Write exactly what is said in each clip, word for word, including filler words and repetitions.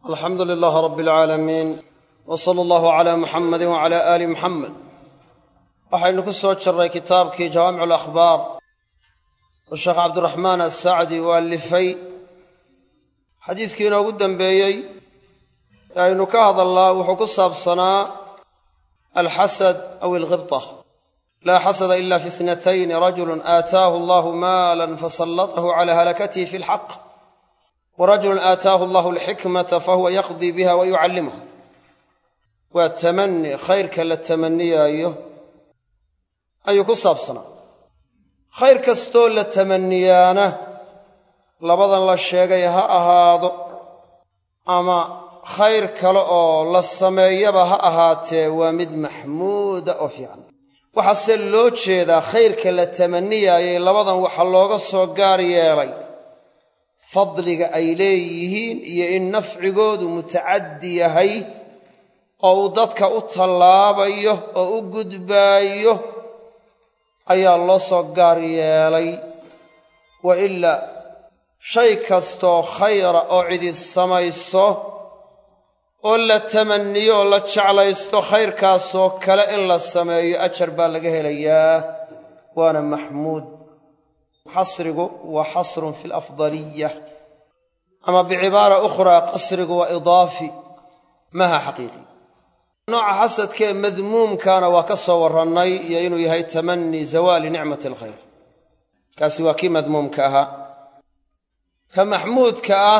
الحمد لله رب العالمين وصلى الله على محمد وعلى آل محمد. waxaynu ku soo jirray kitaabkii jawaamicu al-akhbaar oo sheekh cabdiraxmaan as-sacdi uu alifay. xadiiskii inoogu dambeeyey aynu ka hadalnaa wuxuu ku saabsanaa alxasad aw alghibta. laa xasada ila fi ithnatayn rajulun aataahu allahu maalan fasallatahu cala halakatihi fi lxaq ورجل آتاه الله الحكمة فهو يقضي بها ويعلمها. والتمني خير كالتمني أيه أيه كصاب صنع خير كستول التمنيانة لبضا الله الشيء هذا أما خير كلا للسماء بها أهات ومد محمود أفيعا وحسن لوتش ذا خير كالتمني أيه لبضا وحلوغ الصغار يالي fadliga ay leeyihiin iyo in nafcigoodu mutacaddi yahay oo uu dadka u tallaabayo oo u gudbaayo ayaa loo soo gaar yeelay. wa ilaa shay kastoo khayra oo cidi samayso oo la tamaniyo oo la jeclaysto khayrkaasoo kale in la sameeyo ajar baa laga helayaa waana maxmuud. حصره وحصر في الأفضلية. أما بعبارة أخرى قصره وإضافي ما حقيقي. نوع حسد كان مذموم كان وكصور الني يينو يهي تمني زوال نعمة الخير كاسوا كي مذموم كاها كمحمود كاه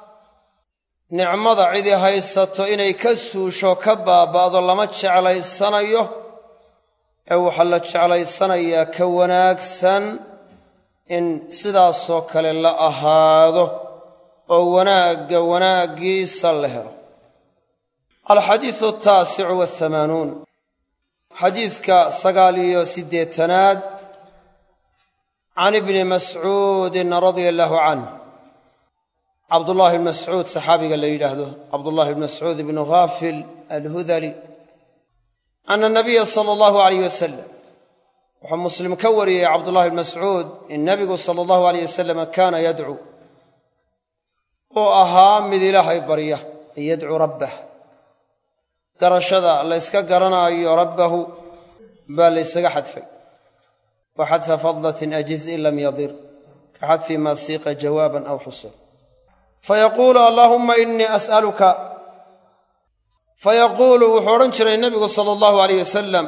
نعمة عيدي هاي السطو إني كسو شو كبا بعض الله متش علي السنة أو حلتش علي السنة كوناك سن in sidaasoo kale la ahaado oo wanaagga wanaaggiisa la helo. alxadiidu ataasicu wahamaanuun xadiidka sagaal iyo siddeetanaad can ibni mascuudin radia allaahu canh cabdullaahi ibni mascuud saxaabiga la yidhaahdo cabdullaahi ibni mascuud ibnu ghaafil alhudali ana nabiya sala allahu alayh wasalam wuxuu muslim ka wariyey cabdullahi ibn mascuud in nabigu sala allahu alayh wasalam kaana yadcuu oo ahaa mid ilaahay barya yadcuu rabbah. garashada la yska garanaayo rabbahu baa la ysaga xadfay wa xadfa fadlatin ajiz in lam yadir ka xadfi maa siiqa jawaaban aw xusur fayaquulu allaahumma innii as'aluka fayaquulu wuxuu odhan jiray nabigu sala allahu alayh wasalam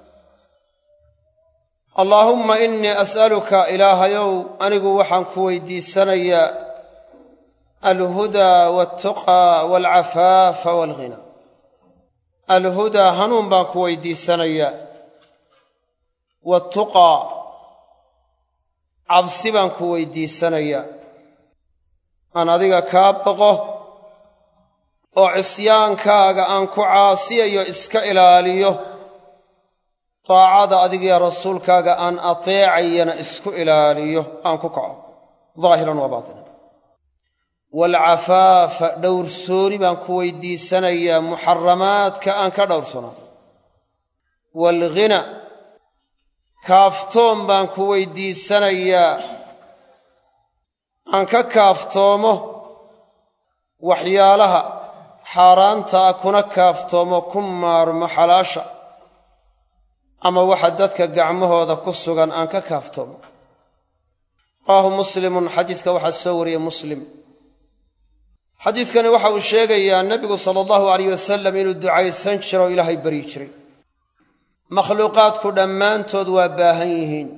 allaahumma innii as'aluka ilaahayow anigu waxaan ku weydiisanayaa alhudaa waaltuqaa waalcafaafa waalghina. alhudaa hanuun baan ku weydiisanayaa waaltuqaa cabsi baan ku weydiisanayaa aan adiga kaa baqo oo cisyaankaaga aan ku caasiyayo iska ilaaliyo taacada adigiyo rasuulkaaga aan ateecayana isku ilaaliyo aan ku kaco daahiran wa baatinan. waalcafaafa dhowrsooni baan ku weydiisanayaa muxaramaadka aan ka dhowrsanaado. waalghina kaaftoon baan ku weydiisanayaa aan ka kaaftoomo waxyaalaha xaaraanta ah kuna kaaftoomo ku maarmo xalaasha ama waxa dadka gacmahooda ku sugan aan ka kaaftoomo. rawaahu muslimun xadiiska waxaa soo wariyey muslim. xadiiskani waxa uu sheegayaa nebigu sala allahu alayh wasalam inuu ducaysan jiro o ilaahay baryi jiray. makhluuqaadku dhammaantood waa baahan yihiin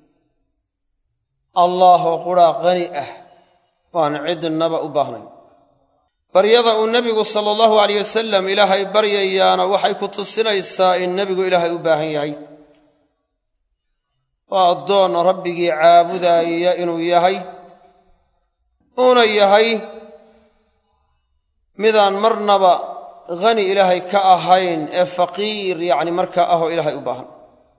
allah oo quraa qani ah waan cidnaba u baahnayn. baryada uu nebigu sala allahu alayh wasalam ilaahay baryayaana waxay ku tusinaysaa in nebigu ilaahay u baahan yahay oo addoon rabbigii caabudaaya inuu yahay uuna yahay midaan marnaba khani ilaahay ka ahayn ee faqiir yacni markaa ahoo ilaahay u baahan.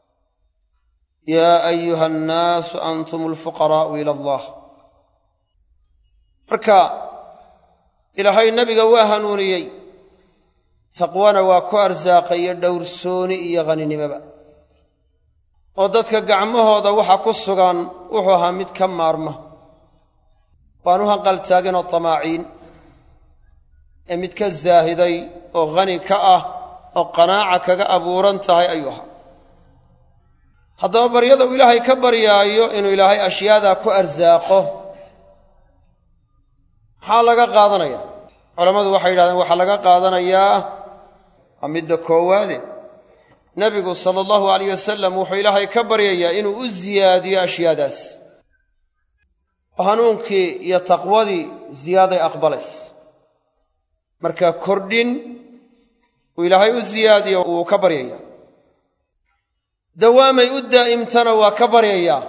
yaa ayuha annaasu antum alfuqaraa'u ila allah. marka ilaahay nebiga waa hanuuniyey taqwana waa ku arsaaqayo dhowrsooni iyo haninimoba oo dadka gacmahooda waxa ku sugan wuxuu ahaa mid ka maarma waanu hanqaltaaganoo tamaaciin ee mid ka zaahiday oo qani ka ah oo qanaaca kaga abuuran tahay ayuu ahaa haddaba baryada uu ilaahay ka baryaayo inuu ilaahay ashyaadaa ku arsaaqo maxaa laga qaadanaya culammadu waxay yidhahdeen waxaa laga qaadanayaa waa midda koowaade nebigu sala allahu alayh wasalam wuxuu ilaahay ka baryayaa inuu u siyaadiyo ashyaadaas oo hanuunkii iyo taqwadii ziyaaday aqbalays marka kordhin uu ilaahay u siyaadiyo wuu ka baryayaa dawaamay u daa'imtana waa ka baryayaa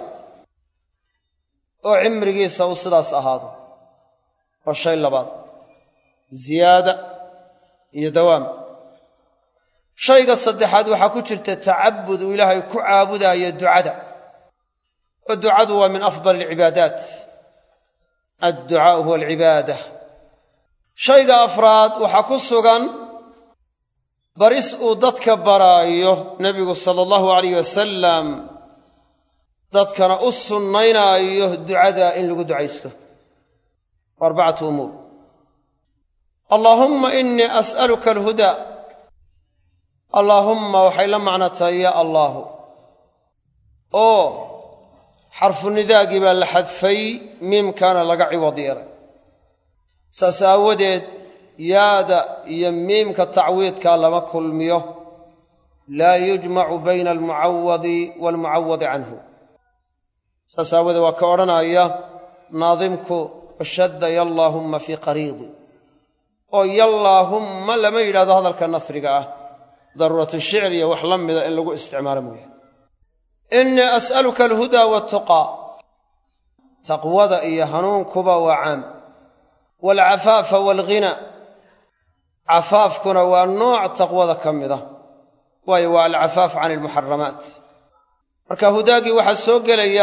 oo cimrigiisa uu sidaas ahaado waa shay labaad ziyaada iyo dawaam shayga saddexaad waxaa ku jirta tacabud uu ilaahay ku caabudaayo ducada oo ducadu waa min afdal alcibaadaat adducaa'u huwa alcibaada shayga afraad waxaa ku sugan baris uu dadka baraayo nebigu sala allahu alayh wasalam dadkana u sunnaynaayo ducada in lagu ducaysto arbacatu umuur allaahumma innii as'aluka alhudaa allaahumma waxay la macno tahay ya allaahu oo xarfu nidaagii baa la xadfay miimkaana laga ciwad yeelay saas aawadeed yaada iyo miimka tacwiidkaa lama kulmiyo laa yujmacu bayna almucawadi waalmucawadi canhu saas aawadeed waa ka odhanaya naadimku washadda yallaahumma fii qariidi oo yallaahumma lama yidhahdo hadalka nasriga ah daruuratu shicr iyo wax la mida in lagu isticmaalo mooyaane innii as'aluka alhudaa waaltuqaa taqwada iyo hanuunkuba waa caam waalcafaafa waalghina cafaafkuna waa nooc taqwada ka mid ah waayo waa alcafaaf can almuxaramaat marka hudaagii waxaa soo gelaya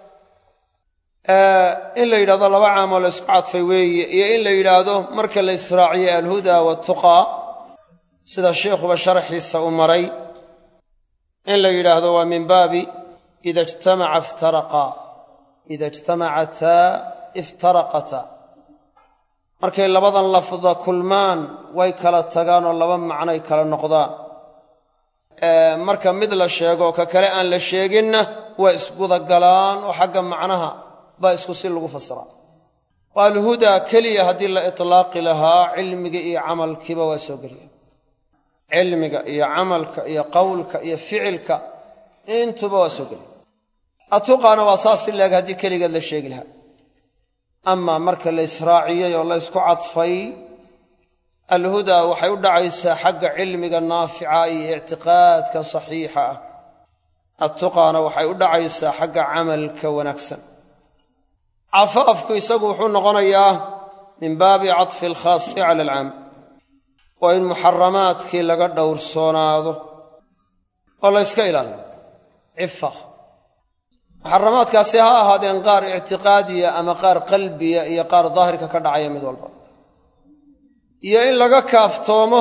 in la yidhahdo laba caamoo la isku cadfay weeye iyo in la yidhaahdo marka la israaciyo alhudaa waaltuqaa sida sheikhuba sharxiisa u maray in la yidhaahdo waa min baabi ida ijtamaca iftaraqaa ida ijtamacataa iftaraqata markay labadan lafda kulmaan way kala tagaan oo laba macnoy kala noqdaan marka mid la sheego ka kale aan la sheeginna waa isgudagalaan oo xagga macnaha baa isku si lagu fasiraa waa alhudaa keliya haddii la itlaaqi lahaa cilmiga iyo camalkiiba waa soo geliya cilmiga iyo camalka iyo qowlka iyo ficilka intuba waa soo geliya atuqaana waa saas si laeg haddii keligeed la sheegi lahaa amaa marka la israaciyey oo la ysku cadfay alhudaa waxay u dhacaysaa xagga cilmiga naafica iyo ictiqaadka saxiixa ah attuqaana waxay u dhacaysaa xagga camalka wanaagsan cafaafku isagu wuxuu noqonayaa min baabi catfi alkhaasi cala alcaam waa in muxaramaadkii laga dhowrsoonaado oo la yska ilaaliyo cifa muxaramaadkaasi ha ahaadeen qaar ictiqaadiya ama qaar qalbiya iyo qaar daahirka ka dhacaya mid walba iyo in laga kaaftoomo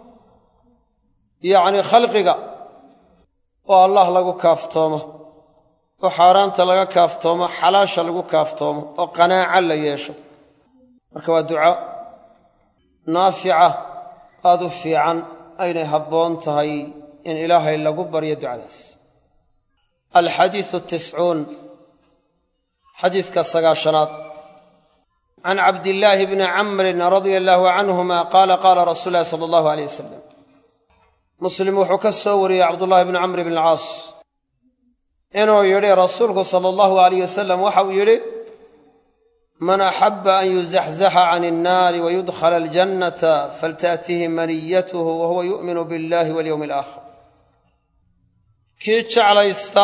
yacni khalqiga oo allah lagu kaaftoomo oo xaaraanta laga kaaftoomo xalaasha lagu kaaftoomo oo qanaaco la yeesho marka waa duco naafica aad u fiican aynay habboon tahay in ilaahay lagu baryo ducadaas alxadiisu tiscuun xadiiska sagaashanaad can cabdillaahi bni camrin radia allaahu canhuma qaala qaala rasuulu llahi sala allahu aleyh wasalam muslim wuxuu ka soo wariyey cabdullaahi bni camr bn alcaas inuu yidhi rasuulku sala allahu alayh wasalam waxa uu yidhi man axabba an yuzaxzaxa can innaari wayudkhala aljannata faltaأtihi maniyatuhu wahuwa yu'minu biاllahi walyowmi alaakhir kii jeclaysta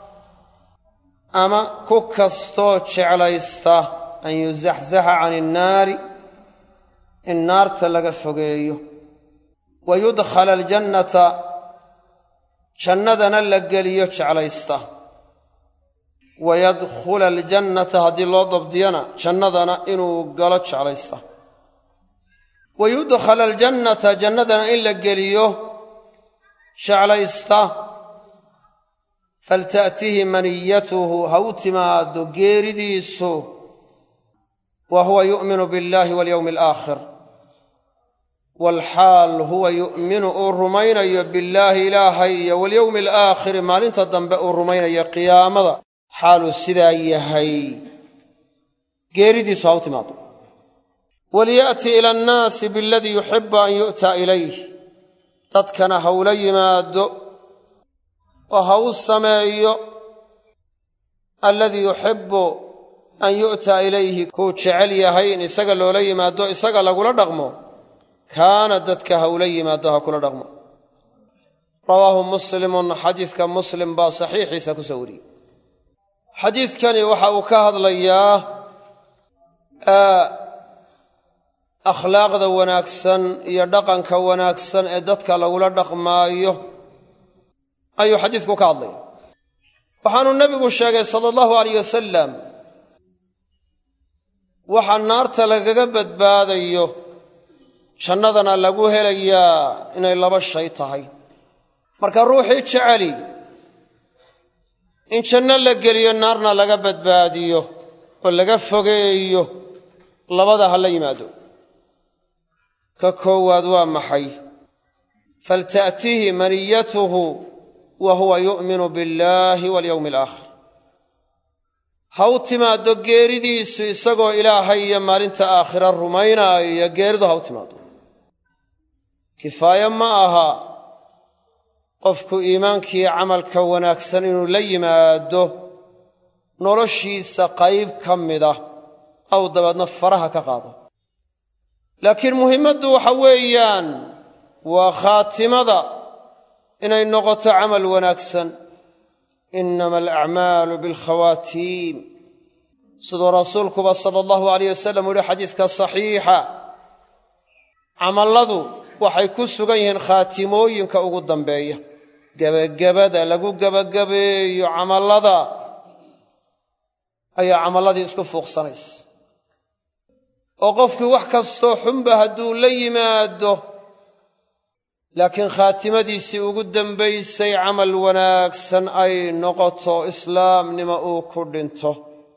ama ku kastoo jeclaysta an yuzaxzaxa can innaari in naarta laga fogeeyo wayudkhala aljannata jannadana la geliyo jeclaysta wayadkhula aljannata haddii loo dabdiyana jannadana inuu galo jeclaysta wayudkhala aljannata jannadana in la geliyo jeclaysta falta'tihi maniyatuhu ha u timaado geeridiisu wa huwa yu'minu biاllahi walyowmi alaakhir walxaal huwa yu'minu uu rumaynayo billaahi ilaahay iyo walyowmi alaakhiri maalinta dambe uu rumaynayo qiyaamada xaaluu sidaa yahay geeridiisu ha u timaado waliya'ti ila annaasi bialadii yuxibu an yu'ta ilayh dadkana ha ula yimaado oo ha u sameeyo alladii yuxibu an yu'ta ilayhi kuu jecel yahay in isaga loola yimaado isaga lagula dhaqmo kaana dadka ha ula yimaado ha kula dhaqmo rawaahu muslimun xadiiska muslim baa saxiixiisa ku soo wariyey xadiidkani waxa uu ka hadlayaa akhlaaqda wanaagsan iyo dhaqanka wanaagsan ee dadka lagula dhaqmaayo ayuu xadiidku ka hadlaya waxaanuu nebigu sheegay sala allahu alayh wasalam waxa naarta lagaga badbaadayo jannadana lagu helayaa inay laba shay tahay marka ruuxii jeceli in janno la geliyo naarna laga badbaadiyo oo laga fogeeyo labada ha la yimaado ka koowaad waa maxay falta'tihi maniyatuhu wa huwa yu'minu billaahi walyowmi alaakhir ha u timaaddo geeridiisu isagoo ilaahay iyo maalinta aakhira rumaynaayo geeridu ha u timaaddo kifaaye ma aha qofku iimaankiiyo camalka wanaagsan inuu la yimaado noloshiisa qayb ka mida aw dabeedna faraha ka qaado laakiin muhimmaddu waxa weeyaan waa khaatimada inay noqoto camal wanaagsan innama alacmaalu bilkhawaatiim siduu rasuulkuba sala allahu alayh wasalam u yihi xadiiska saxiixa camalladu waxay ku sugan yihiin khaatimooyinka ugu dambeeya gebagabada lagu gebagabeeyo camallada ayaa camalladii isku fuuqsanaysa oo qofkii wax kastoo xunba hadduu la yimaado laakiin khaatimadiisii ugu dambaysay camal wanaagsan ay noqoto islaamnimo uu ku dhinto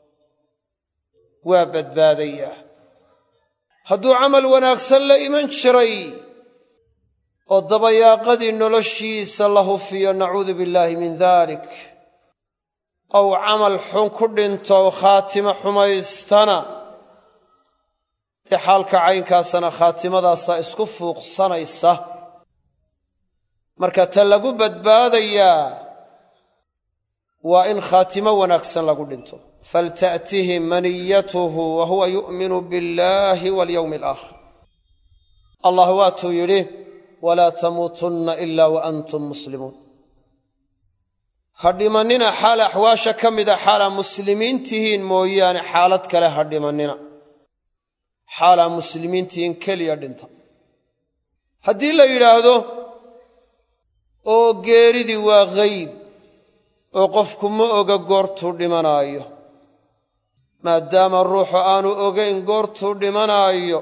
waa badbaadayaa hadduu camal wanaagsan la iman jiray oo dabayaaqadii noloshiisa la hufiyo nacuudu billaahi min daalik ow camal xun ku dhinto oo khaatimo xumaystana dee xaalka caynkaasana khaatimadaasa isku fuuqsanaysa marka ta lagu badbaadayaa waa in khaatimo wanaagsan lagu dhinto falta'tihi maniyatuhu wa huwa yu'minu billaahi walyowmi alaakhir allah waatuu yidhi walaa tamuutunna ilaa wa antum muslimuun ha dhimannina xaal axwaasha ka mida xaalaa muslimiin tihiin mooyaane xaalad kale ha dhimannina xaalaa muslimiin tihiin keliya dhinta haddii la yidhaahdo oo geeridii waa gayb oo qofku ma oga goortuu dhimanaayo maadaama ruuxu aanu ogayn goortuu dhimanaayo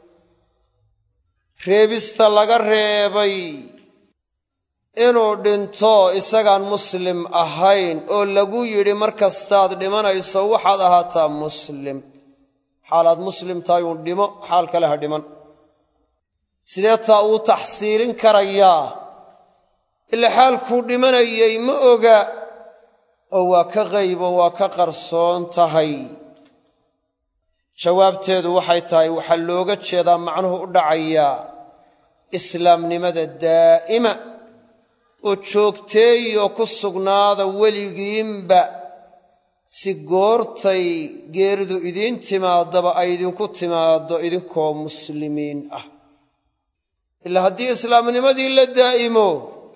reebista laga reebay inuu dhinto isagaan muslim ahayn oo lagu yidhi mar kastaad dhimanayso waxaad ahaataa muslim xaalaad muslim tahay uu dhimo xaal kale ha dhiman sidee taa uu taxsiilin karayaa ila xaalkuu dhimanayay ma oga oo waa ka qaybo waa ka qarsoon tahay jawaabteedu waxay tahay waxaa looga jeedaa macnuhu u dhacayaa islaamnimada daa'ima oo joogteeyoo ku sugnaada weligiinba si goortay geeridu idiin timaadaba ay idinku timaaddo idinkoo muslimiin ah ilaa haddii islaamnimadii la daa'imo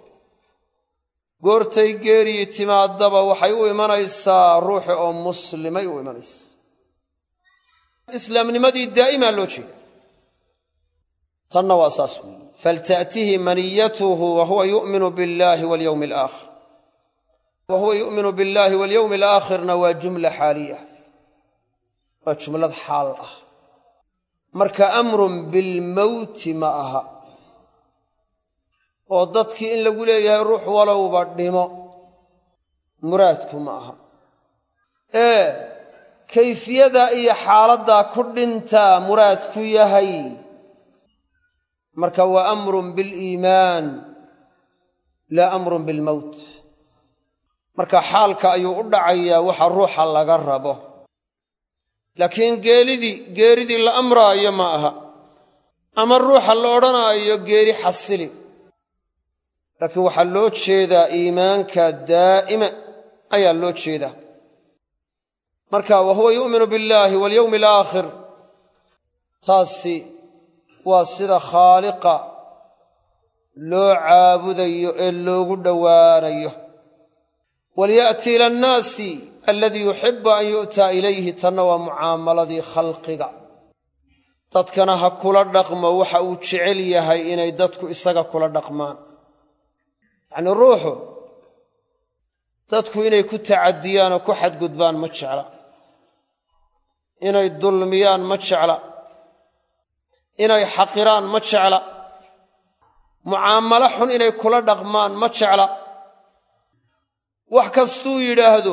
goortay geerii timaadaba waxay u imanaysaa ruuxi oo muslimay u imanaysaa islaamnimadii daa'imaa loo jeeda tanna waa saas weeye falta'tihi maniyatuhu wa huwa yu'minu billaahi walyowmi alaakhir wa huwa yu'minu billaahi walyowmi alaakhirna waa jumla xaaliya waa jumlad xaal ah marka amrun bilmowti ma aha oo dadkii in lagu leeyahay ruux walowba dhimo muraadku ma aha ee kayfiyadaa iyo xaaladdaa ku dhintaa muraadku yahay marka waa amrun biliimaan laa amrun bilmowt. marka xaalka ayuu u dhacayaa waxa ruuxa laga rabo, laakiin geelidii geeridii la amraayo ma aha, ama ruuxa la odhanaayo geeri xasili, laakiin waxaa loo jeedaa iimaanka daa'ima ayaa loo jeedaa. marka wa huwa yu'minu billaahi walyowmi alaakhir, taasi waa sida khaaliqa loo caabudayo ee loogu dhowaanayo. walya'ti ila annaasi aladii yuxibu an yu'taa ilayhi, tanna waa mucaamaladii khalqiga. dadkana ha kula dhaqmo waxa uu jecel yahay inay dadku isaga kula dhaqmaan. yacnii ruuxu dadku inay ku tacadiyaan oo ku xadgudbaan ma jecla, inay dulmiyaan ma jecla, inay xaqiraan ma jecla, mucaamalo xun inay kula dhaqmaan ma jecla. wax kastuu yidhaahdo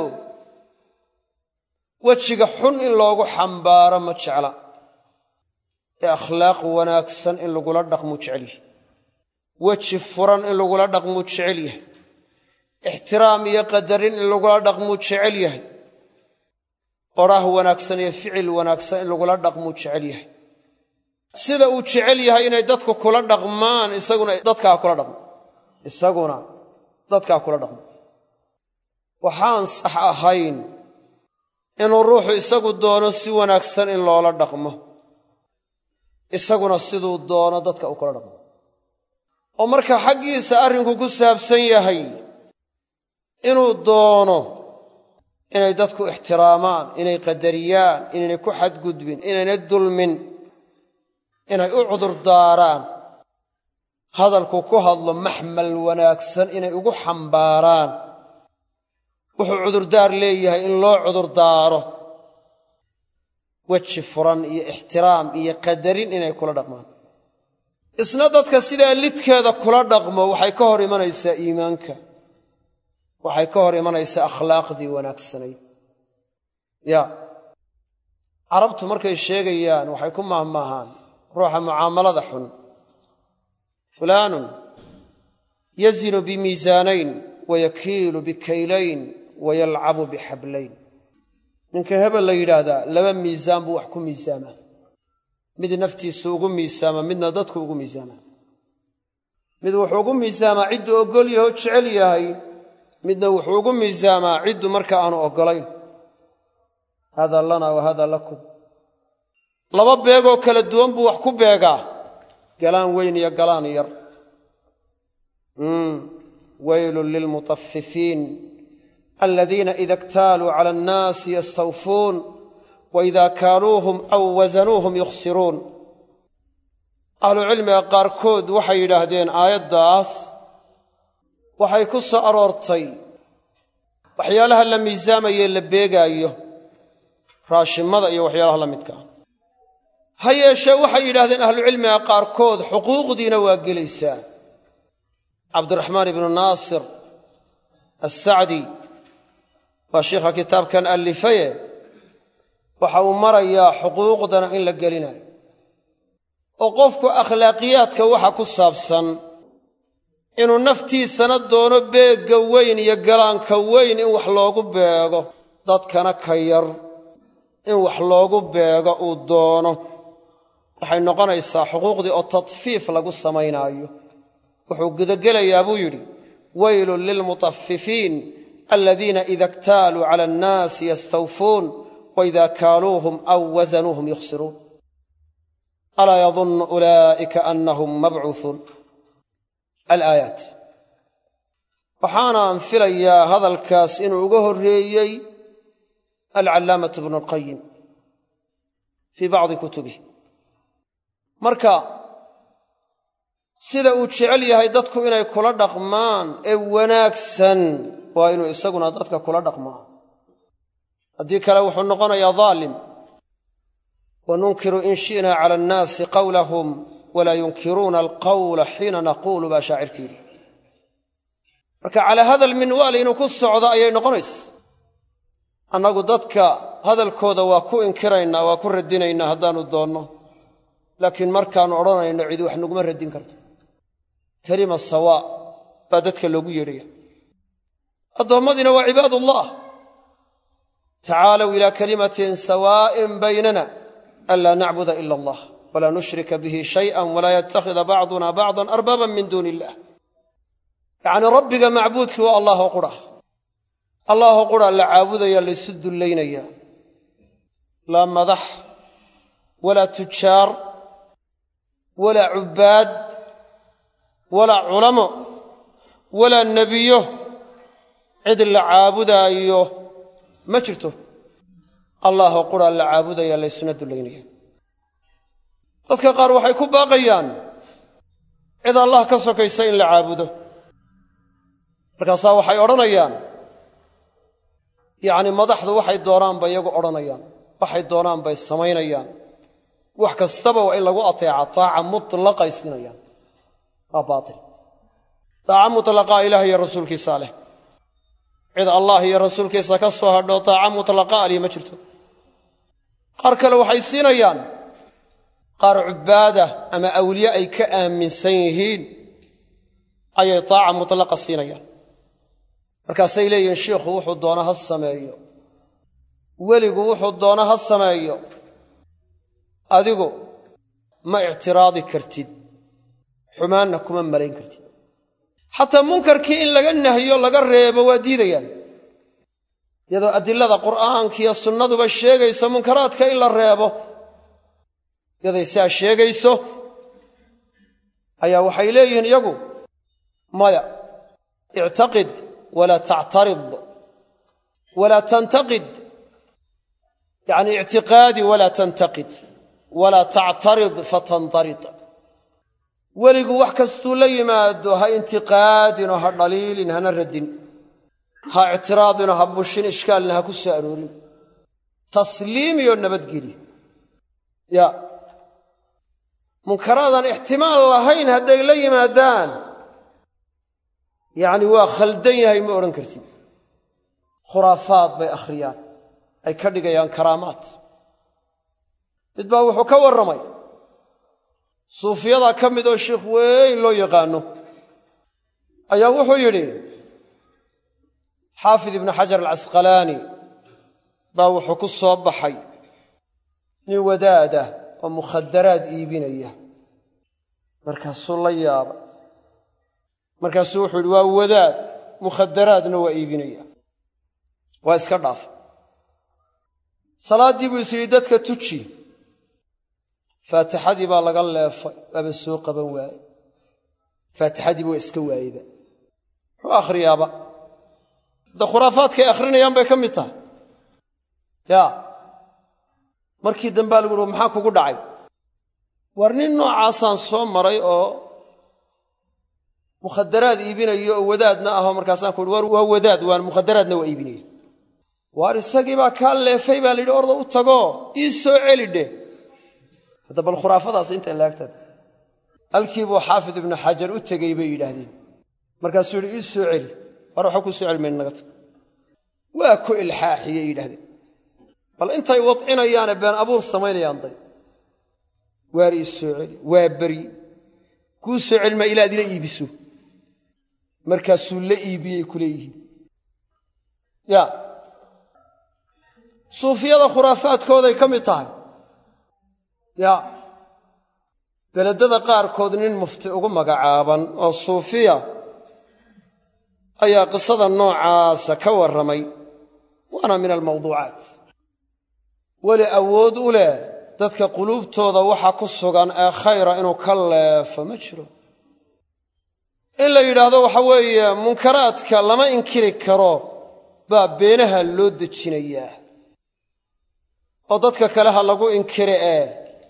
wejiga xun in loogu xambaaro ma jecla, ee akhlaaq wanaagsan in lagula dhaqmuu jecel yahay, weji furan in lagula dhaqmuu jecel yahay, ixtiraam iyo qadarin in lagula dhaqmuu jecel yahay, oraah wanaagsan iyo ficil wanaagsan in lagula dhaqmuu jecel yahay. sida uu jecel yahay inay dadku kula dhaqmaan, isaguna dadkaa kula dhaqmo isaguna dadkaa kula dhaqmo. waxaan sax ahayn inuu ruuxu isagu doono si wanaagsan in loola dhaqmo, isaguna siduu doono dadka uu kula dhaqmo. oo marka xaggiisa arrinku ku saabsan yahay inuu doono inay dadku ixtiraamaan, inay qadariyaan, inaynay ku xadgudbin, inaynay dulmin, inay u cudurdaaraan, hadalku ku hadlo maxmal wanaagsan inay ugu xambaaraan, wuxuu cudurdaar leeyahay in loo cudurdaaro, weji furan iyo ixtiraam iyo qadarin inay kula dhaqmaan. isna dadka sidaa lidkeeda kula dhaqmo waxay ka hor imanaysaa iimaanka, waxay ka hor imanaysaa akhlaaqdii wanaagsanayd. ya carabtu markay sheegayaan waxay ku maahmaahaan ruuxa mucaamalada xun: fulaanun yazinu bimiisaanayn wayakiilu bikaylayn wayalcabu bixablayn. ninka hebel la yidhaahdaa laba miisaan buu wax ku miisaamaa, mid naftiisu ugu miisaama, midna dadku ugu miisaamaa. mid wuxuu ugu miisaamaa cidduu oggol yaho jecel yahay, midna wuxuu ugu miisaamaa cidduu marka aanu oggolayn. haadaa lanaa wa haadaa lakum. laba beegoo kala duwan buu wax ku beegaa, galaan weyn iyo galaan yar. waylun lilmutaffifiin aladiina ida iktaaluu cala annaasi yastawfuun waidaa kaaluuhum aw wasanuuhum yukhsiruun. ahlucilmiga qaarkood waxay yidhaahdeen aayaddaas waxay ku soo aroortay waxyaalaha la miisaamaye la beegaayo, raashimada iyo waxyaalaha la midka ah. ha yeeshee waxay yidhahdeen ahlucilmiga qaarkood xuquuqdiina waa gelaysaa. cabdiraxmaan ibnu naasir assacdi waa shiikha kitaabkan allifaye, waxa uu marayaa xuquuqdana in la gelinayo, oo qofku akhlaaqiyaadka waxa ku saabsan inuu naftiisana doono beegga weyn iyo galaanka weyn in wax loogu beego, dadkana ka yar in wax loogu beego uu doono, waxay noqonaysaa xuquuqdii oo tadfiif lagu samaynaayo. wuxuu gudagelayaa buu yidhi: waylun lilmutaffifiin aladiina ida iktaaluu cala annaasi yastawfuun waida kaaluuhum aw wasanuuhum yukhsiruun. alaa yadunnu ulaa'ika annahum mabcuuhuun. alaayaat. waxaanaan filayaa hadalkaas inuu uga horreeyey alcallaamatu bnu alqayim fii bacdi kutubih. marka sida uu jecel yahay dadku inay kula dhaqmaan ee wanaagsan waa inuu isaguna dadka kula dhaqmaa. haddii kale wuxuu noqonayaa daalim. wanunkiru in shi'naa cala annaasi qawlahum walaa yunkiruuna alqawla xiina naquulu baa shaacirka yidhi. marka calaa hada alminwaal inuu ku socdo ayay noqonaysa. annagu dadka hadalkooda waa ku inkiraynaa, waa ku radinaynaa haddaannu doonno, laakiin markaanu odhanayno cid wax naguma radin karto kalima sawaa baa dadka loogu yeedhaya addoommadina waa cibaadullah tacaalow ilaa kalimatin sawaa'in baynana anlaa nacbuda ila allah walaa nushrika bihi shay'an walaa yattakhida bacduna bacdan arbaaban min duuni illah yacnii rabbiga macbuudkii waa allaahoo qura allaahoo qura la caabudaya laysu dullaynaya laa madax walaa tujaar walaa cubbaad walaa culamo walaa nebiyo cid la caabudaayo ma jirto allaahoo qura la caabudaya laysuna dullaynaya dadka qaar waxay ku baaqayaan cid allah ka sokaysa in la caabudo markaasaa waxay odhanayaan yacni madaxdu waxay doonaan bay iyagu odhanayaan waxay doonaan bay samaynayaan wax kastaba waa in lagu ateeca taaca mutlaqay siinayaan waa baatil taaca mutlaqaa ilaah iyo rasuulkiisa leh cid allah iyo rasuulkiisa ka soo hadho taaca mutlaqa ali ma jirto qaar kale waxay siinayaan qaar cubbaada ama awliye ay ka aaminsan yihiin ayay taaca mutlaqa siinayaan markaasay leeyihiin shiikhu wuxuu doona ha sameeyo weligu wuxuu doona ha sameeyo adigu ma ictiraadi kartid xumaanna kuma malayn kartid xataa munkarkii in laga nahyo laga reebo waa diidayaan iyadoo adilada qur'aankiiyo sunnaduba sheegayso munkaraadka in la reebo yaday sidaa sheegayso ayaa waxay leeyihiin iyagu maya ictaqid walaa tactarid walaa tantaqid yacni ictiqaadi walaa tantaqid walaa tactarid fatantarid weligu wax kastuu la yimaado ha intiqaadinoo ha dhaliilin hana radin ha ictiraadinoo ha bushin ishkaalna ha ku soo aroorin tasliimiyo nabadgeli ya munkaraadan ixtimaal lahayn hadday la yimaadaan yacni waa khaldan yahay ma odhan kartid khuraafaad bay akhriyaan ay ka dhigayaan karaamaad mid baa wuxuu ka warramay suufiyadaa ka mid oo sheikh weyn loo yaqaano ayaa wuxuu yidhi xaafid ibnu xajar alcasqalaani baa wuxuu ku soo baxay nin wadaadah oo mukhadaraad iibinaya markaasuu la yaabay markaasuu wuxuu yidhi waa wadaad mukhadaraadna waa iibinaya waa iska dhaafa salaaddii buu is yidhi dadka tuji faatixadii baa laga leefay waaba soo qaban waaye faatixadiiba waa iska waayeyba muxuu akhriyaaba hadda khuraafaadkay akhrinayaan bay ka mid tahay yaa markii dambaa lagu uhi maxaa kugu dhacay war nin noocaasaan soo maray oo mukhadaraad iibinayo oo wadaadna ahoo markaasaan ku uhi war waa wadaad waan mukhadaraadna waa iibinaya waar isagii baa kaa leefay baa layidhi orda u tagoo ii soo celi dheh hadda bal khuraafadaas intaan laagtada halkii buu xaafid ibnu xajar u tegey bay yidhaahdeen markaasuu yidhi ii soo celi war waxba kuu soo celi mayna naga tag waa ku ilxaaxiyey yidhahdeen bal intay wadcinayaane been abuur samaynayaan day waar ii soo celi waa beri kuu soo celi maa ilaa ad ila iibiso markaasuu la iibiyey kuleeyihiin ya suufiyada khuraafaadkooday ka mid tahay ya beledada qaarkood nin mufti ugu magacaaban oo suufiya ayaa qisada noocaasa ka warramay waana min almawduucaat weli awood u leh dadka quluubtooda waxa ku sugan ee khayra inuu ka leefo ma jiro in la yidhaahdo waxa weeye munkaraadka lama inkiri karo baa beenaha loo dejinayaa oo dadka kale ha lagu inkiri ee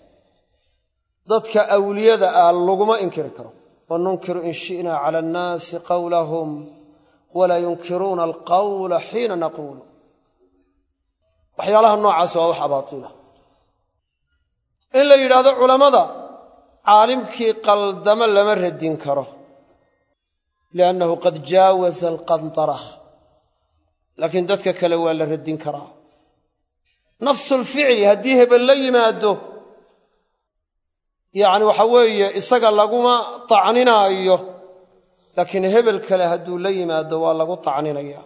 dadka awliyada ah laguma inkiri karo wanunkiru in shi'na cala annaasi qawlahum walaa yunkiruuna alqawla xiina naquulu waxyaalaha noocaas waa wax abaatiila in la yidhaahdo culammada caalimkii qaldamo lama radin karo liannahu qad jaawaza alqantara laakiin dadka kale waa la radin karaa nafsulficli haddii hebel la yimaado yacni waxa weeye isaga laguma tacninaayo laakiin hebel kale hadduu la yimaado waa lagu tacninaya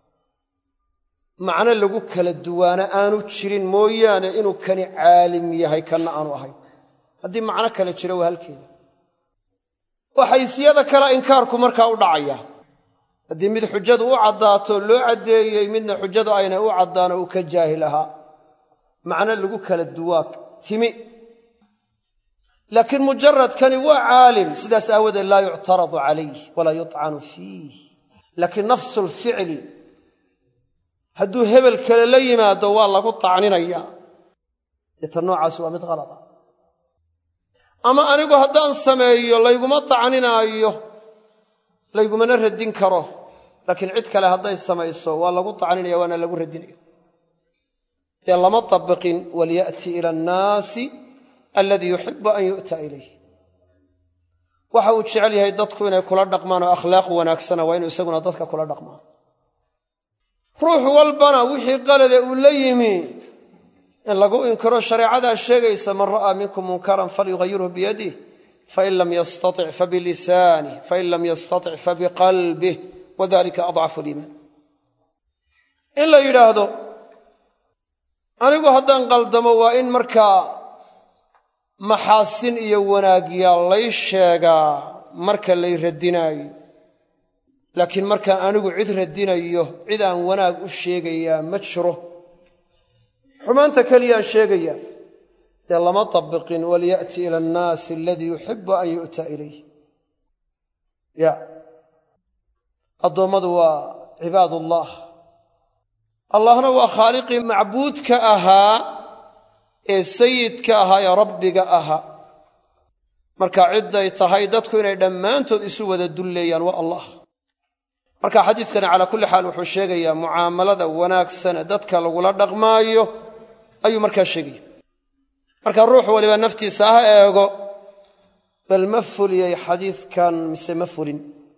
macno lagu kala duwaana aanu jirin mooyaane inuu kani caalim yahay kana aanu ahayn haddii macno kale jiro waa halkeeda oo xaysiyada kale inkaarku markaa u dhacaya haddii mid xujadu u caddaato loo caddeeyey midna xujadu ayna u caddaano uu ka jaahil ahaa macno lagu kala duwaa timi laakiin mujaradkani waa caalim sidaas aawadeed laa yuctaradu calayh walaa yuطcanu fiih laakiin nafsu lficli hadduu hebel kale la yimaado waa lagu tacninaya deeta noocaas waa mid qalada ama anigu haddaan sameeyo layguma tacninaayo laygumana radin karo laakiin cid kale hadday samayso waa lagu tacninaya waana lagu radinaya dee lama tabiqin walya'ti ila annaasi alladii yuxibu an yu'ta ilayh waxa uu jecel yahay dadku inay kula dhaqmaan oo akhlaaq wanaagsana waa inuu isaguna dadka kula dhaqmaan ruux walbana wixii qalade uu la yimi in lagu inkiro shareecadaa sheegaysa man ra'aa minkum munkaran falyughayyirhu biyadih fain lam yastatic fabilisanih fain lam yastatic fabiqalbih wadalika adcafu liimaan in la yidhaahdo anigu haddaan qaldamo waa in markaa maxaasin iyo wanaagyaal lay sheegaa marka lay radinaayo laakiin markaan anigu cid radinayo cid aan wanaag u sheegayaa ma jiro xumaanta keliyaan sheegayaa dee lama tabiqin walya'ti ila annaasi aladii yuxibu an yu'ta ilayh ya addoommadu waa cibaadullah allahna waa khaaliqii macbuudka ahaa ee sayidka ahaa ee rabbiga ahaa marka cidday tahay dadku inay dhammaantood isu wada dulleeyaan waa allah marka xadiiskani calaa kulli xaal wuxuu sheegayaa mucaamalada wanaagsane dadka lagula dhaqmaayo ayuu markaa sheegaya marka ruux waliba naftiisa ha eego bal ma fuliyey xadiiskan mise ma fulin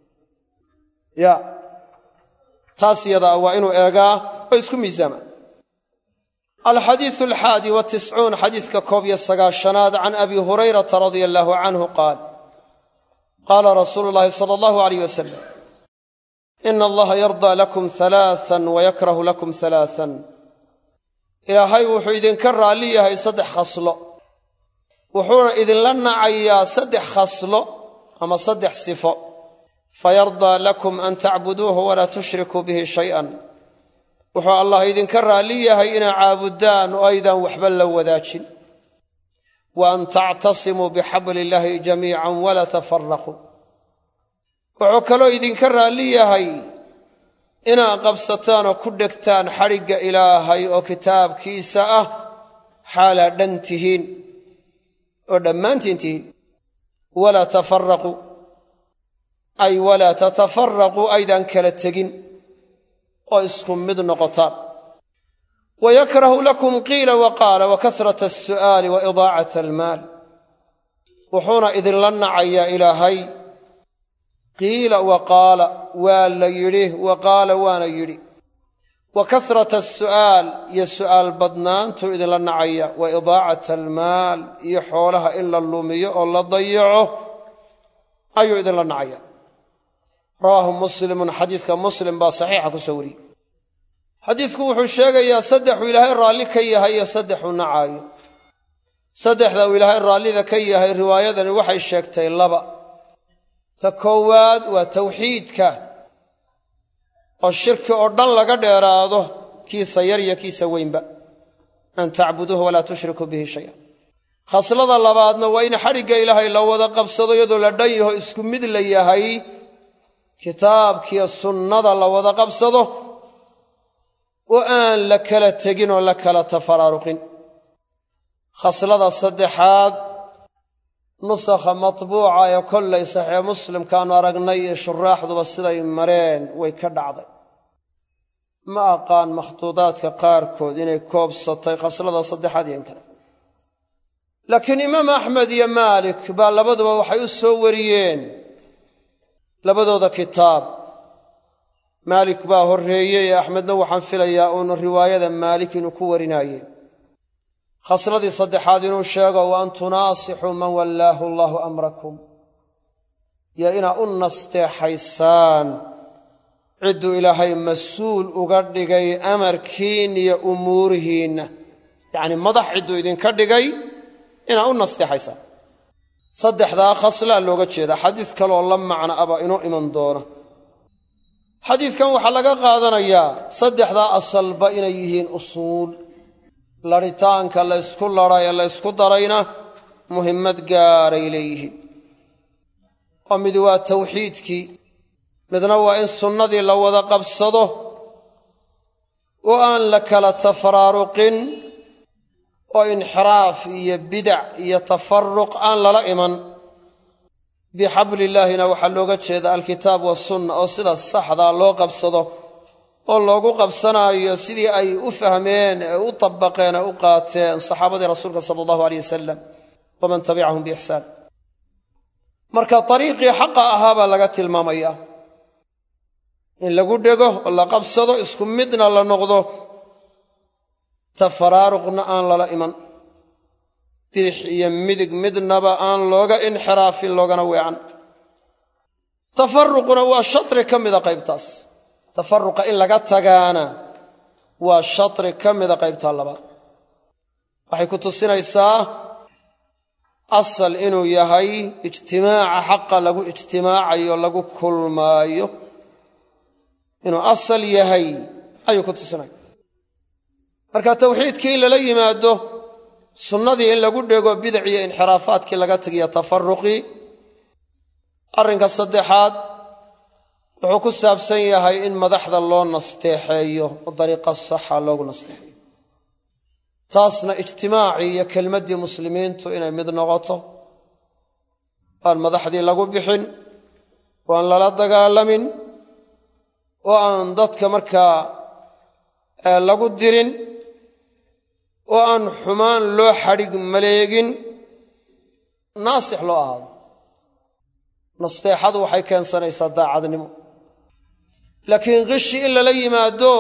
ya taas yadaa waa inuu eegaa oo isku miisaamaan alxadiiثu alxaadi watiscuun xadiiska koob iyo sagaashanaad can abi hurayrata radia allaahu canhu qaal qaala rasuulu llaahi sala allahu alayh wasalam ina allaha yardaa lakum halaaan wayakrahu lakum halaaan ilaahay wuxuu idinka raalli yahay saddex khaslo wuxuuna idinla nacayaa saddex khaslo ama saddex sifo fayardaa lakum an tacbuduuhu walaa tushrikuu bihi shay'an wuxuu allah idinka raalli yahay inaa caabudaan oo aydaan waxba la wadaajin wa an tactasimuu bixabli illaahi jamiican walaa tafaraquu wuxuu kaloo idinka raalli yahay inaa qabsataan oo ku dhegtaan xadhigga ilaahay oo kitaabkiisa ah xaalaa dhan tihiin oo dhammaantiin tihiin walaa tafaraquu ay walaa tatafaraquu aydaan kala tegin oo isku mid noqotaan wayakrahu lakum qiila waqaala wa kasrata alsu'aali wa idaacata almaal wuxuuna idinla nacayaa ilaahay qiila waqaala waa la yidhi waqaala waana yidhi wa kasrata alsu'aal iyo su'aal badnaantuu idinla nacaya wa idaacata almaal iyo xoolaha in la lumiyo oo la dayaco ayuu idinla nacaya rawaahu muslimun xadiiska muslim baa saxiixa ku soo wariyey xadiisku wuxuu sheegayaa saddexuu ilaahay raalli ka yahay iyo saddexuu nacaayo saddexda uu ilaahay raallida ka yahay riwaayadani waxay sheegtay laba ta koowaad waa tawxiidka oo shirki oo dhan laga dheeraado kiisa yar iyo kiisa weynba an tacbuduuhu walaa tushrikuu bihi shay'an khaslada labaadna waa in xadhigga ilaahay la wada qabsado iyadoo la dhan yaho isku mid la yahay kitaabkiiyo sunnada la wada qabsado oo aan la kala tegin oo la kala tafaraaruqin khaslada saddexaad nusakha matbuuca ee kollay saxiix muslimkaanu aragnay iyo shuraaxduba siday mareen way ka dhacday ma aqaan makhtuudaadka qaarkood inay koobsatay khaslada saddexaad iyo in kale laakiin imaam axmed iyo maalik baa labaduba waxay u soo wariyeen labadooda kitaab maalik baa horreeyey ee axmedna waxaan filayaa uunu riwaayada maalik inuu ku warinaaye khasladii saddexaad inuu sheego wa an tunaasixuu man wallaahu allaahu amrakum iyo inaa u nasteexaysaan cidduu ilaahay mas-uul uga dhigay amarkiin iyo umuurihiinna yacni madax cidduu idinka dhigay inaa u nasteexaysaan saddexdaa khaslaa looga jeedaa xadiis kaleoo la macno aba inoo iman doona xadiidkan waxaa laga qaadanayaa saddexdaa asalba inay yihiin usuul laritaanka la ysku ladhay ee la ysku darayna muhimmad gaaray leeyihiin oo mid waa tawxiidkii midna waa in sunnadii la wada qabsado oo aan la kala tafaraaruqin oo inxiraaf iyo bidac iyo tafaruq aan lala iman bixablillaahina waxaa looga jeedaa alkitaab wasunna oo sida saxdaa loo qabsado oo loogu qabsanaayo sidii ay u fahmeen ee u dabaqeen ee u qaateen saxaabadii rasuulka sala allahu aleyh wasalam waman tabicahum biixsaan marka dariiqii xaqa ahaa baa laga tilmaamayaa in lagu dhego oo la qabsado isku midna la noqdo tafaraaruqna aan lala iman bidix iyo midig midnaba aan looga inxiraafin loogana weecan tafaruquna waa shatri ka mida qaybtaas tafaruqa in laga tagaana waa shatri ka mida qaybtaa labaad waxay ku tusinaysaa asal inuu yahay ijtimaaca xaqa lagu ijtimaacayo lagu kulmaayo inuu asal yahay ayuu ku tusinaya marka tawxiidkii in lala yimaado sunnadii in lagu dhego bidac iyo inxiraafaadkii laga tagiyo tafaruqii arrinka saddexaad wuxuu ku saabsan yahay in madaxda loo nasteexeeyo oo dariiqa saxa loogu nasteexeeyo taasna ijtimaacii iyo kelmaddii muslimiintu inay mid noqoto aan madaxdii lagu bixin oo aan lala dagaalamin oo aan dadka markaa lagu dirin oo aan xumaan loo xadhig maleegin naasix loo ahaado nasteexadu waxay keensanaysaa daacadnimo laakiin qishi in lala yimaado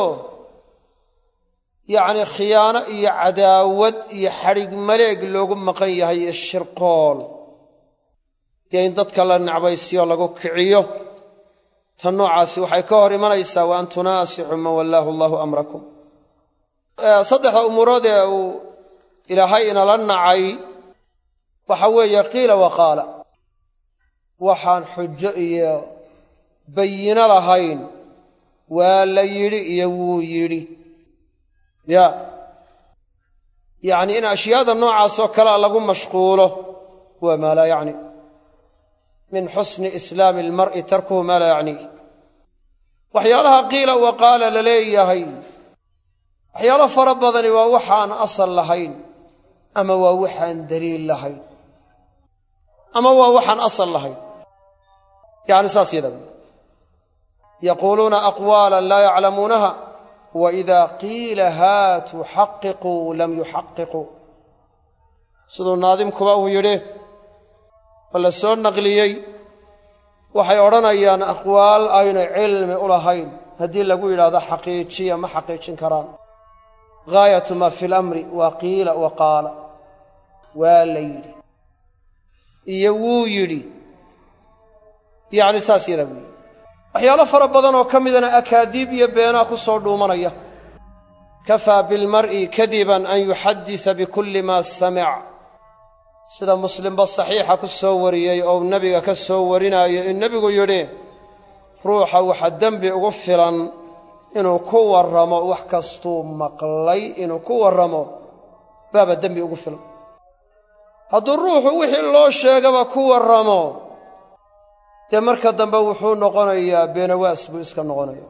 yacni khiyaano iyo cadaawad iyo xadhig maleeg loogu maqan yahay iyo shirqool iyo in dadka la necbaysiyo lagu kiciyo tan noocaasi waxay ka hor imanaysaa wa an tunaasixuu man wallaahu allaahu amrakum saddexda umuurood ee uu ilaahay inala nacay waxa weeye qiila wa qaala waxaan xujo iyo bayino lahayn waa la yidhi iyo wuu yidhi ya yacni in ashyaada noocaasoo kalea lagu mashquulo waa maa laa yacni min xusni islaami almar'i tarkuhu maa laa yacniih waxyaalaha qiila wa qaala la leeyahay waxyaalo fara badani waa waxaan asal lahayn ama waa waxaan daliil lahayn ama waa waxaan asal lahayn yacni saas yada yaquuluuna aqwaalan laa yaclamuunaha wa idaa qiila haatuu xaqiquu lam yuxaqiquu siduu naadimkuba uu yidhi oo la soo naqliyey waxay odhanayaan aqwaal aynay cilmi u lahayn haddii lagu yidhaahdo xaqiijiya ma xaqiijin karaan gaayatu maa fi lamri waa qiila wa qaala waa la yidhi iyo wuu yidhi yacni saas yada weeye waxyaalo fara badan oo ka midana akaadiib iyo beenaa ku soo dhuumanaya kafaa bilmar'i kadiban an yuxaddisa bikulli maa samic sida muslimba saxiixa ku soo wariyey oo nebiga ka soo warinaayo in nebigu yidhi ruuxa waxa dembi ugu filan inuu ku warramo wax kastuu maqlay inuu ku warramo baaba dembi ugu filan hadduu ruuxu wixii loo sheegaba ku warramo dee marka dambe wuxuu noqonayaa beenawaas buu iska noqonaya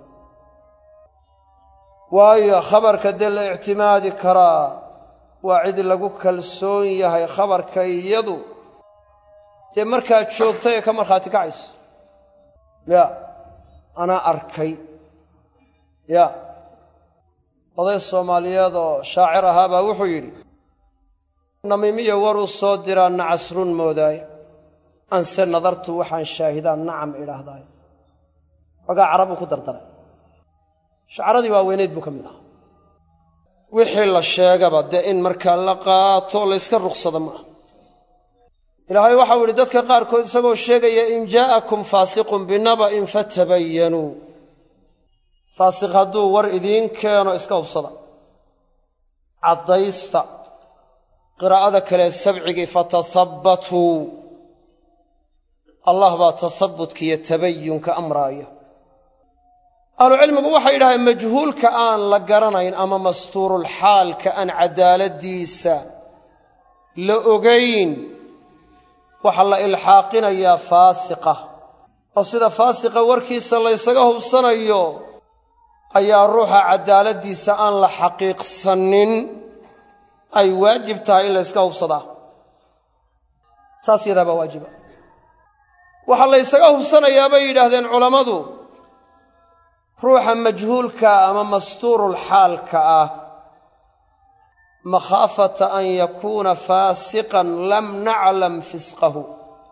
waayo khabarka dee la ictimaadi karaa waa cid lagu kalsoon yahay khabarka iyadu dee markaad joogta ee ka markhaati kacayso ya anaa arkay ya oday soomaaliyeed oo shaacir ahaa baa wuxuu yidhi namiimiya waruu soo diraa nacasrun moodaaye anse nadartu waxaan shaahidaan nacam idhaahdaay xogaa carabuu ku dardaray shacaradii waaweyneyd buu ka mid ahaa wixii la sheegaba dee in markaa la qaato la iska ruqsado maaha ilaahay waxau yidhi dadka qaarkood isagoo sheegaya in jaa'akum faasiqun binaba'in fatabayanuu faasiq hadduu war idiin keeno iska hubsada caddaysta qiraa'ada kale sabcigii fatasabbatuu allah baa tasabutkiiyo tabayunka amraaya ahlucilmigu waxay yidhahdeen majhuulka aan la garanayn ama mastuurulxaalka aan cadaaladdiisa la ogayn waxaa la ilxaaqinayaa faasiqa oo sida faasiqa warkiisa laysaga hubsanayo ayaa ruuxa cadaaladdiisa aan la xaqiiqsanin ay waajib tahay in layska hubsadaa saas yadaa baa waajiba waxaa laysaga hubsanayaa bay yidhaahdeen culammadu ruuxa majhuulka ama mastuurulxaalka ah makhaafata an yakuuna faasiqan lam naclam fisqahu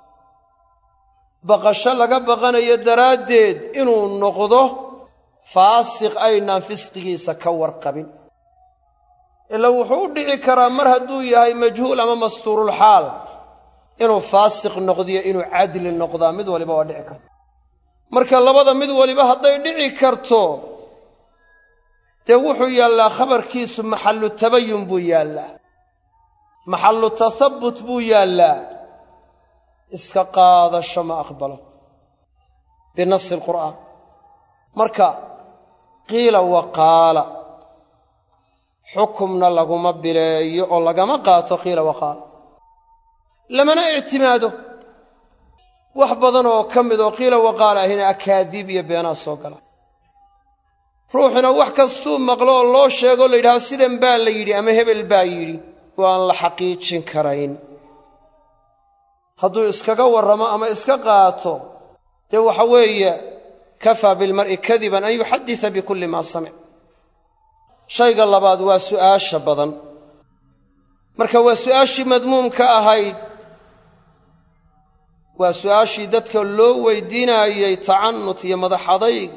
baqasho laga baqanayo daraaddeed inuu noqdo faasiq aynaan fisqigiisa ka warqabin ilaa wuxuu u dhici karaa mar hadduu yahay majhuul ama mastuurulxaal inuu faasiq noqdiyo inuu cadli noqdaa mid waliba waa dhici karta marka labada mid waliba hadday dhici karto dee wuxuu yaallaa khabarkiisu maxallu tabayun buu yaallaa maxallu tasabbut buu yaallaa iska qaadasho ma aqbalo binasi alqur'aan marka qiila wa qaala xukumna laguma bileeyo oo lagama qaato qiila wa qaala lamana ictimaado wax badan oo ka mid oo qiila wa qaala ahina akaadiib iyo beenaa soo gala ruuxuna wax kastuu maqlo oo loo sheego la yidhahdo sidan baa la yidhi ama hebel baa yidhi waan la xaqiijin karayn hadduu iskaga warramo ama iska qaato dee waxa weeye kafaa bilmar'i kadiban an yuxaddisa bikulli maa samic shayga labaad waa su'aasha badan marka waa su'aashii madmuumka ahayd waa su'aashii dadka loo weydiinaayey tacannut iyo madaxadayg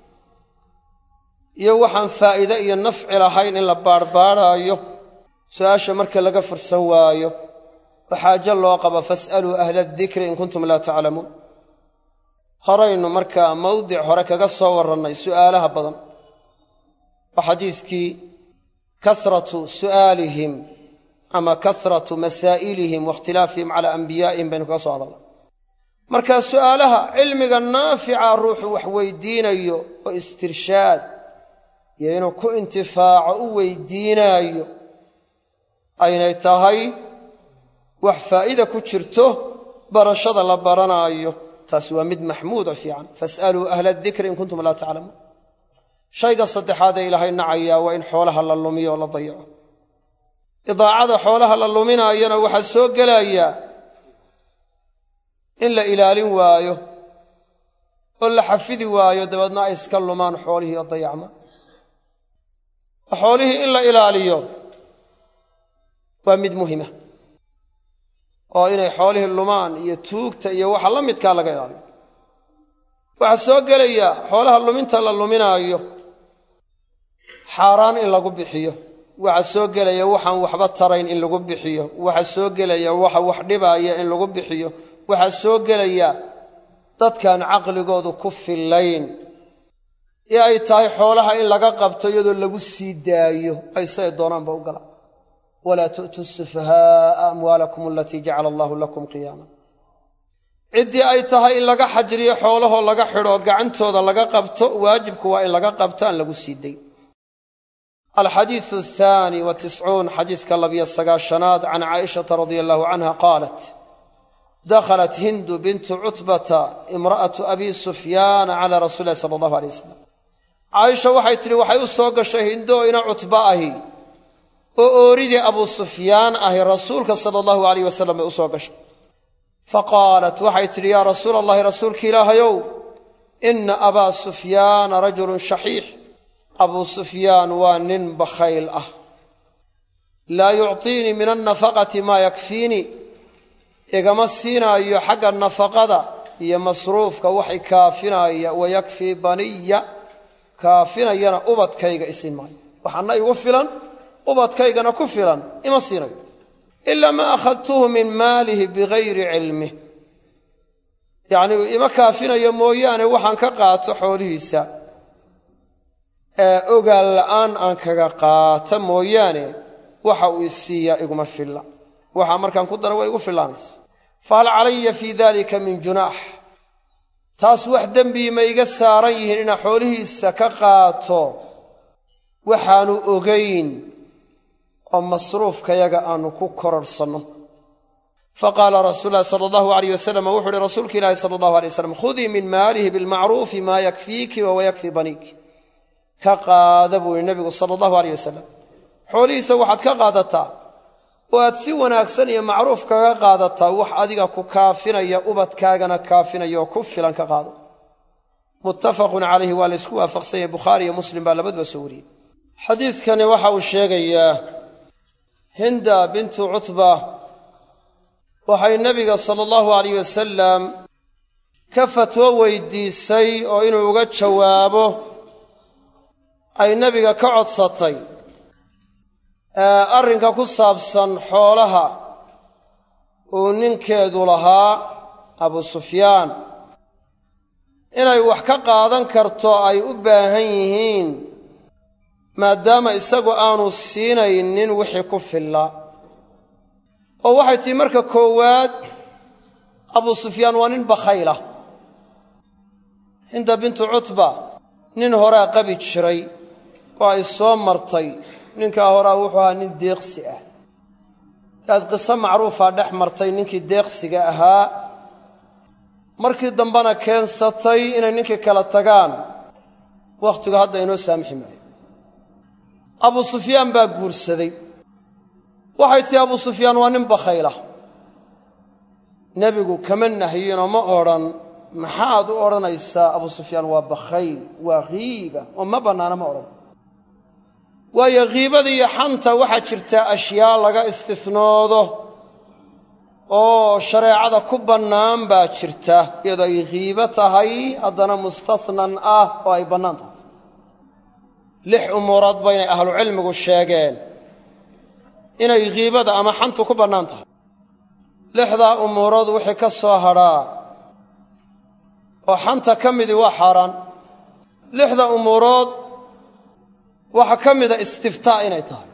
iyo waxaan faa'iide iyo nafci lahayn in la baadhbaadhaayo su'aasha marka laga fursan waayo oo xaajo loo qabo fas'aluu ahla adikri in kuntum laa taclamuun horaynu markaa mawdic hore kaga soo warrannay su'aalaha badan oo xadiiskii kasratu su'aalihim ama kasratu masaa'ilihim waاkhtilaafihim calaa anbiyaa'ihim baynu kaga soo hadalnay markaa su'aalaha cilmiga naafica ruuxu wax weydiinayo oo istirshaad iyo inuu ku intifaaco u weydiinaayo aynay tahay wax faa'iida ku jirto barashada la baranaayo taasi waa mid maxmuud oo fiican fas'aluu ahla adikri in kuntum laa taclamuun shayga saddexaad ee ilaahay nacayaa waa in xoolaha la lumiyo oo la dayaco idaacada xoolaha la luminaayana waxaa soo gelaya in la ilaalin waayo oo la xafidi waayo dabeedna ay iska lumaan xoolihii oo dayacma xoolihii in la ilaaliyo waa mid muhima oo inay xoolihii lumaan iyo tuugta iyo waxa la midkaa laga ilaaliyo waxaa soo gelaya xoolaha luminta la luminaayo xaaraan in lagu bixiyo waxaa soo gelaya waxaan waxba tarayn in lagu bixiyo waxaa soo gelaya waxa wax dhibaaya in lagu bixiyo waxaa soo gelaya dadkaan caqligoodu ku fillayn ee ay tahay xoolaha in laga qabto iyadoo lagu sii daayo ay say doonaanba u galaan walaa tu'tuu sufahaa'a amwaalakum alatii jacala allaahu lakum qiyaama ciddii ay tahay in laga xajriyo xoolahoo laga xidho gacantooda laga qabto waajibku waa in laga qabto aan lagu sii dayn alxadiisu athaani wa tiscuun xadiiska labiyo sagaashanaad can caaishata radia allahu canha qaalat dakhalat hindu bintu cutbata imra'atu abi sufyaana calaa rasuuli illahi sala allahu alay wasalam caaisha waxay tidhi waxay u soo gashay hindo ina cutba ahi oo ooridii abuu sufyaan ahi rasuulka sala allahu alayh wasalam bay u soo gashay faqaalat waxay tidhi yaa rasuula allahi rasuulka ilaahayow inna abaa sufyaana rajulun shaxiix abuu sufyaan waa nin bakhayl ah laa yuctiinii min annafaqati maa yakfiinii igama siinaayo xagga nafaqada iyo masruufka waxay kaafinaya wayakfii baniya kaafinayana ubadkayga isin maayo waxaana igu filan ubadkaygana ku filan ima siinayo ilaa ma akhadtuhu min maalihi bigayri cilmih yacni ima kaafinayo mooyaane waxaan ka qaato xoolihiisa ee ogaal la'aan aan kaga qaata mooyaane waxa uu isiiyaa iguma filla waxaa markaan ku dara waa igu fillaanaysa fahal calaya fii dalika min junaax taas wax dembii ma iga saaran yihiin inaan xoolihiisa ka qaato waxaanu ogayn oo masruufkayaga aanu ku kororhsanno faqaala rasuulu llahi sala allahu alayh wasalam wuxu uhi rasuulka ilaahi sala allahu alay wasalam khudii min maalihi bilmacruufi maa yakfiiki wa yakfii baniiki ka qaada buu yihi nebigu sala allahu alayh wasalam xoolihiisa waxaad ka qaadataa oo aad si wanaagsan iyo macruuf kaga qaadataa wax adiga ku kaafinaya ubadkaagana kaafinaya oo ku filan ka qaado muttafaqun calayhi waa la isku waafaqsan yahay bukhaari iyo muslim baa labaduba soo wariyey xadiidkani waxa uu sheegayaa hinda bintu cutba waxay nebiga sala allahu alayh wasalam ka fatwo weydiisay oo inuu uga jawaabo ay nebiga ka codsatay arrinka ku saabsan xoolaha uu ninkeedu lahaa abu sufyaan inay wax ka qaadan karto ay u baahan yihiin maadaama isagu aanu siinaynin wixii ku fillaa oo waxay tihi marka koowaad abu sufyaan waa nin bakhayla hinda bintu cutba nin horaa qabi jiray oo ay soo martay ninkaa horaa wuxuu ahaa nin deeqsi ah aad qiso macruufaa dhex martay ninkii deeqsiga ahaa markii dambena keensatay inay ninkii kala tagaan wakhtigu hadda inoo saamixi maayo abu sufyaan baa guursaday waxay tihi abu sufyaan waa nin bakhayla nebigu kama nahyinoo ma odhan maxaad u odhanaysaa abu sufyaan waa bakhayl waa ghiiba oo ma bannaana ma odhan waayo ghiibada iyo xanta waxaa jirta ashyaa laga istisnoodo oo shareecada ku bannaan baa jirta iyadoo ay ghiibo tahay haddana mustasnan ah oo ay bannaan tahay lix umuurood ba inay ahlucilmigu sheegeen inay ghiibada ama xantu ku bannaan tahay lixdaa umuurood wixii ka soo hadhaa oo xanta ka midii waa xaaraan lixda umuurood waxaa ka mida istiftaa inay tahay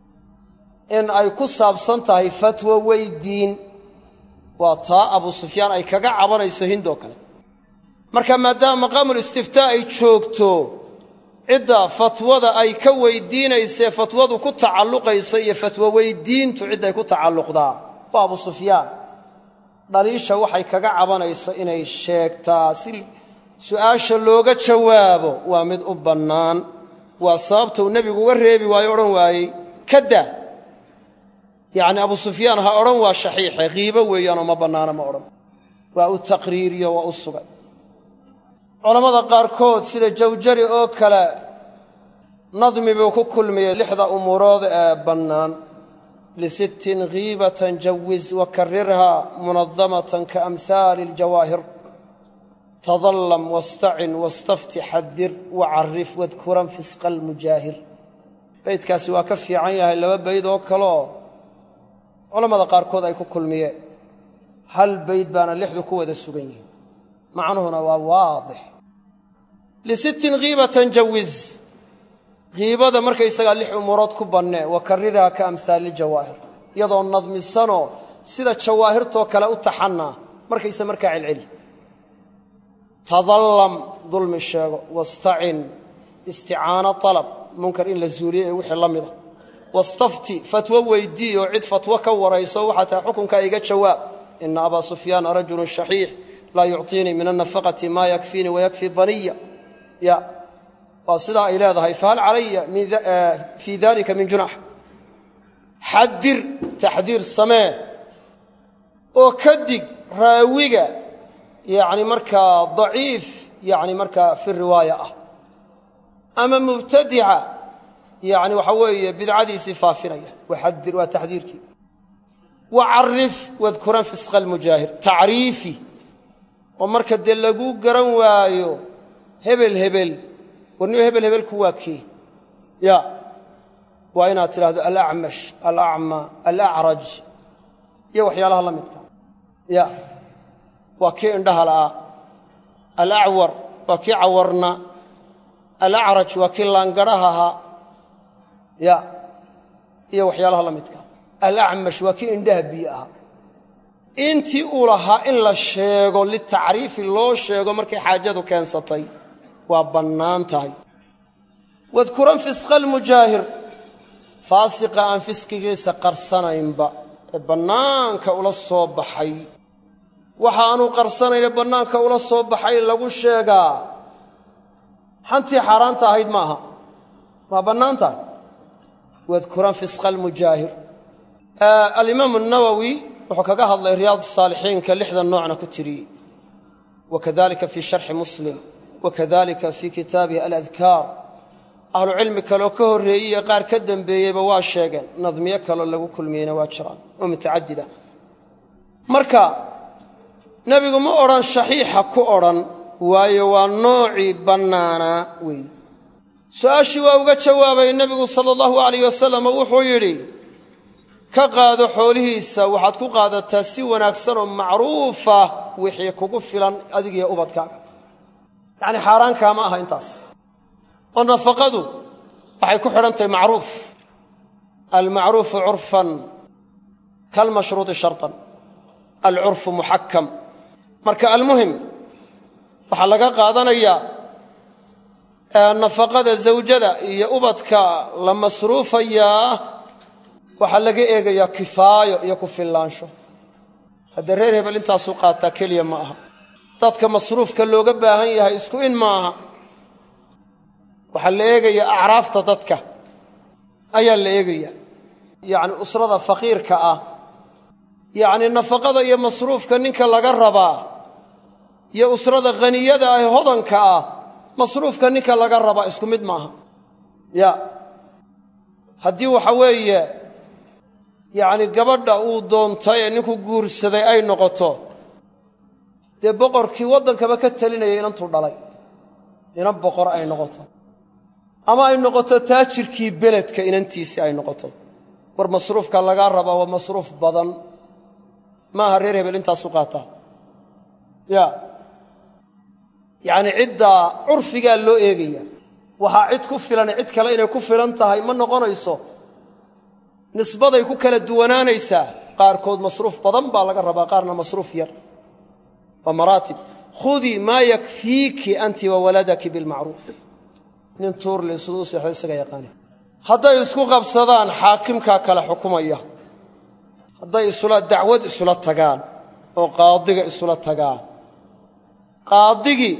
in ay ku saabsan tahay fatwo weydiin waa taa abu sufyaan ay kaga cabanayso hindoo kale marka maadaama maqaamul istiftaa ay joogto cidda fatwada ay ka weydiinaysee fatwadu ku tacalluqayso iyo fatwo weydiintu cidday ku tacalluqdaa waa abu sufyaan dhaliisha waxay kaga cabanayso inay sheegtaa si su'aasha looga jawaabo waa mid u bannaan waa sababta uu nebigu uga reebi waayo odhan waayey kada yacni abu sufyaan ha odhan waa shaxiixe ghiibo weeyaanoo ma bannaana ma odhan waa u taqriiriyo waa u sugay culammada qaarkood sida jawjari oo kale nadmi buu ku kulmiyey lixda umuurood ee bannaan lisittin ghiibatan jawiz wa karirhaa munadamatan kaamhaali aljawaahir tadallam wastacin wastafti xadir wacarif wadkuran fisqa almujaahir baydkaasi waa ka fiican yahay laba bayd oo kaleo culammada qaarkood ay ku kulmiyeen hal bayd baana lixdu ku wada sugan yihiin macnuhuna waa waadix lisittin ghiibatan jawiz ghiibada markaysagaa lix umuurood ku bannee wa karirhaa ka amhaali aljawaahir iyadoo nadmisanoo sida jawaahirtoo kale u taxannaa markaysa markaa celceli tadallam dulmi sheego wastacin isticaano talab munkar in la zuuliyo ee wixii la mida wastafti fatwo weydii oo cid fatwo ka warayso waxaa tahay xukunkaa iga jawaab ina abaa sufyaana rajulun shaxiix laa yucطiinii min annafaqati maa yakfiinii wayakfii baniya ya waa sidaa ay leedahay fahal calaya fii dalika min junax xadir taxdiir samee oo ka dig raawiga yacni markaa daciif yacni markaa fi riwaaya ah ama mubtadica yacni waxaa weeye bidcadiisii faafinaya waxadir waa taxdiirkii wacarif wadkuran fisqa almujaahir tacriifi oo marka dee laguu garan waayo hebel hebel warnimo hebel hebelku waa kii ya waa inaad tidhaahdo alacmash alacma alacraj iyo waxyaalaha la midka ya waa kii indhaha la'aa alacwar waa kii cawarna alacraj waa kii laangadhaha ahaa ya iyo waxyaalaha la midka alacmash waa kii indhaha biyo ahaa intii uu lahaa in la sheego litacriifi loo sheego markay xaajadu keensatay waa bannaan tahay wadkuran fisqa almujaahir faasiqa aan fiskigiisa qarsanaynba ee bannaanka ula soo baxay waxa aanu qarsanayne bannaanka ula soo baxay in lagu sheegaa xantii xaaraanta ahayd maaha waa bannaan tahay wadkuran fisqa almujaahir alimaamu nawowi wuxuu kaga hadlay riyaad saalixiinka lixdan noocna ku tiriyey wakadalika fii sharxi muslim wakadalika fii kitaabihi aladkaar ahlucilmi kaloo ka horreeyey ee qaar ka dembeeyeyba waa sheegeen nadmiyo kaloo lagu kulmiyeyna waa jiraan oo mutacadida marka nebigu ma odhan shaxiixa ku odhan waayo waa noocii bannaanaa weeye su'aashii waa uga jawaabay nebigu sala allahu alayh wasalam oo wuxuu yidhi ka qaado xoolihiisa waxaad ku qaadataa si wanaagsan oo macruufa wixii kugu filan adigiyo ubadkaaga yacni xaaraankaa ma aha intaas oo nafaqadu waxay ku xidhan tahay macruuf almacruufu curfan kalmashruuti shartan alcurfu muxakam marka almuhim waxaa laga qaadanayaa nafaqada zawjada iyo ubadka la masruufayaa waxaa laga eegayaa kifaayo iyo ku fillaansho hadda reer hebel intaasuu qaataa keliya ma aha dadka masruufka looga baahan yahay isku in ma aha waxaa la eegayaa acraafta dadka ayaa la eegayaa yacni usrada faqiirka ah yacni nafaqada iyo masruufka ninka laga rabaa iyo usrada haniyada ah ee hodanka ah masruufka ninka laga rabaa isku mid maaha ya haddii waxa weeye yacni gabadha uu doontay ee ninku guursaday ay noqoto dee boqorkii waddankaba ka talinayay inantuu dhalay inan boqor ay noqoto ama ay noqoto taajirkii beledka inantiisii ay noqoto war masruufka lagaa rabaa waa masruuf badan maaha reer hebel intaasu qaataa ya yacni ciddaa curfigaa loo eegaya waxaa cid ku filan cid kale inay ku filan tahay ma noqonayso nisbaday ku kala duwanaanaysaa qaarkood masruuf badan baa laga rabaa qaarna masruuf yar waa maraatib khudii maa yakfiiki anti wa waladaki bilmacruuf nin tuurle siduu u seexdo isaga yaqaani hadday isku qabsadaan xaakimkaa kala xukumaya hadday isula dacwad isula tagaan oo qaadiga isula tagaan qaadigii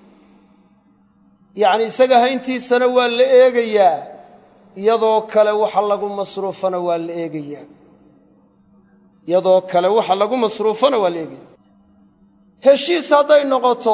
yacni isaga hayntiisana waa la eegayaa iyadoo kale waxa lagu masruufana waa la eegayaa iyadoo kale waxa lagu masruufana waa la eegaya heshiis hadday noqoto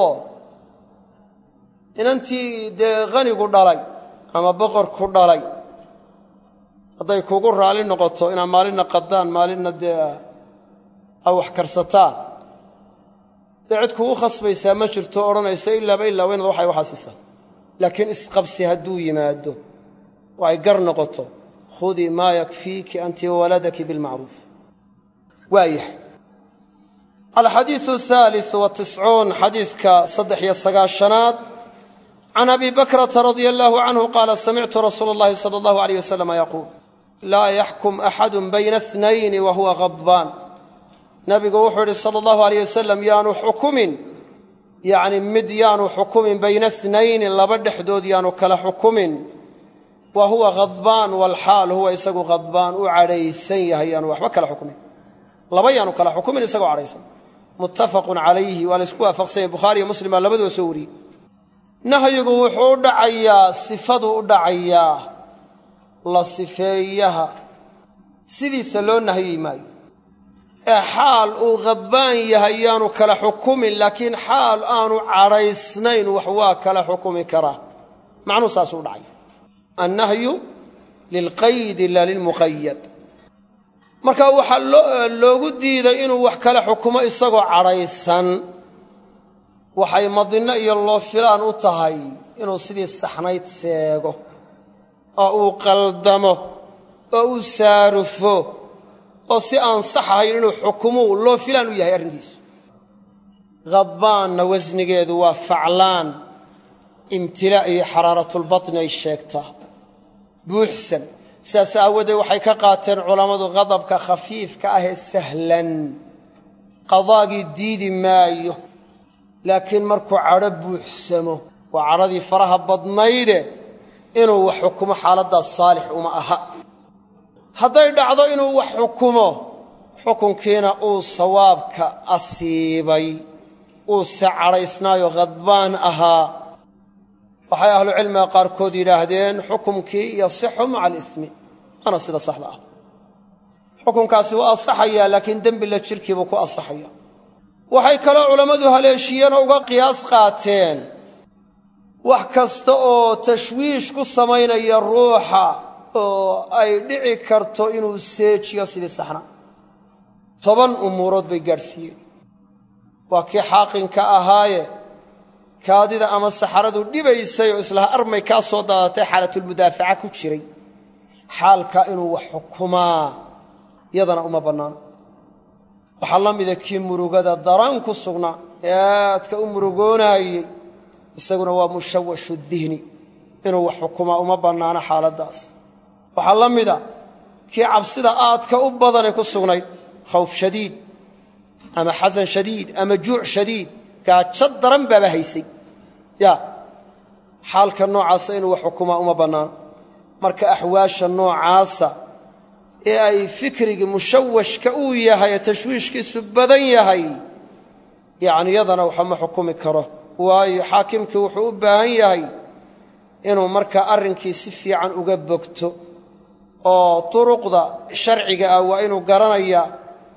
inantii dee khanigu dhalay ama boqorku dhalay hadday kugu raalli noqoto inaad maalinna qaddaan maalinna dee a wax karsataan dee cid kugu khasbaysaa ma jirto odhanaysa ilaaba ilaaba inaad waxay waxaa siisaa laakiin isqabsi hadduu yimaado oo ay gar noqoto khudii maa yakfiiki anti wawaladaki bilmacruuf waayahay alxadiiu ahaaliu watiscuun xadiiska saddex iyo sagaashanaad can abi bakrata radia allaahu canhu qaala samictu rasuula allahi sala allahu alayh wasalama yaquul laa yaxkum axadun bayna itnayni wa huwa ghadbaan nabigu wuxuu yidhi sala allahu alayh wasalam yaanu xukumin yacni mid yaanu xukumin bayna itnayni laba dhexdood yaanu kala xukumin wa huwa ghadbaan walxaal huwa isagu ghadbaan u cadhaysan yahay yaanu waxba kala xukumin laba yaanu kala xukumin isagoo cadhaysan muttafaqun calayhi waa laysku waafaqsan yahay bukhaari iyo muslim baa labadua soo wariyey nahyigu wuxuu u dhacayaa sifaduu u dhacayaa la sifeeyaha sidiisa loo nahyi maayo ee xaal uu ghadbaan yahay yaanu kala xukumin laakiin xaal aanu cadhaysnayn wax waa kala xukumi karaa macnuu saasuu u dhacaya annahyu lilqaydi laa lilmuqayad marka waxaa loogu diiday inuu wax kala xukumo isagoo cadhaysan waxay madinno iyo loo filaan u tahay inuu sidii saxnayd seego oo uu qaldamo oo uu saarufo oo si aan sax ahayn inuu xukumo loo filaan u yahay arrinkiisu ghadbaanna wasnigeedu waa faclaan imtilaa iyo xaraaratulbatni ay sheegtaa buuxsan sidaas aawadeed waxay ka qaateen culammadu ghadabka khafiifka ah ee sahlan qadaagii diidi maayo laakiin markuu cadho buuxsamo waa cadhadii faraha badnayde inuu wax xukumo xaaladdaas saalix uma aha hadday dhacdo inuu wax xukumo xukunkiina uu sawaabka asiibay uu se cadhaysnaayo khadbaan ahaa waxay ahlucilmiga qaarkood yidhaahdeen xukumkii yasixu maca alismi waana sida saxda ah xukunkaasi waa asaxayaa laakiin dembi la jirkiibuu ku asaxaya waxay kaloo culammadu haleeshiyeenoo uga qiyaas qaateen wax kasta oo tashwiish ku samaynaya ruuxa oo ay dhici karto inuu seejiyo sidii saxna toban umuurood bay gaadhsiiyeen waa kii xaaqinka ahaaye kaadida ama saxaradu dhibaysay oo islaha armay kaa soo daadatay xaalatulmudaafaca ku jiray xaalka inuu wax xukumaa yadana uma bannaano waxaa la mida kii murugada daraan ku sugnaa ee aadka u murugoonaayey isaguna waa mushawashu dihni inuu wax xukumaa uma bannaano xaaladdaas waxaa la mida kii cabsida aadka u badanay ku sugnayd khawf shadiid ama xasan shadiid ama juuc shadiid gaajo daran baaba haysay ya xaalka noocaasa inuu wax xukumaa uma bannaano marka axwaasha noocaasa ee ay fikrigii mushawashka uu yahay ee tashwiishkiisu badan yahay yacni yadana waxama xukumi karo waayo xaakimkii wuxuu u baahan yahay inuu markaa arrinkii si fiican uga bogto oo turuqda sharciga ah waa inuu garanayaa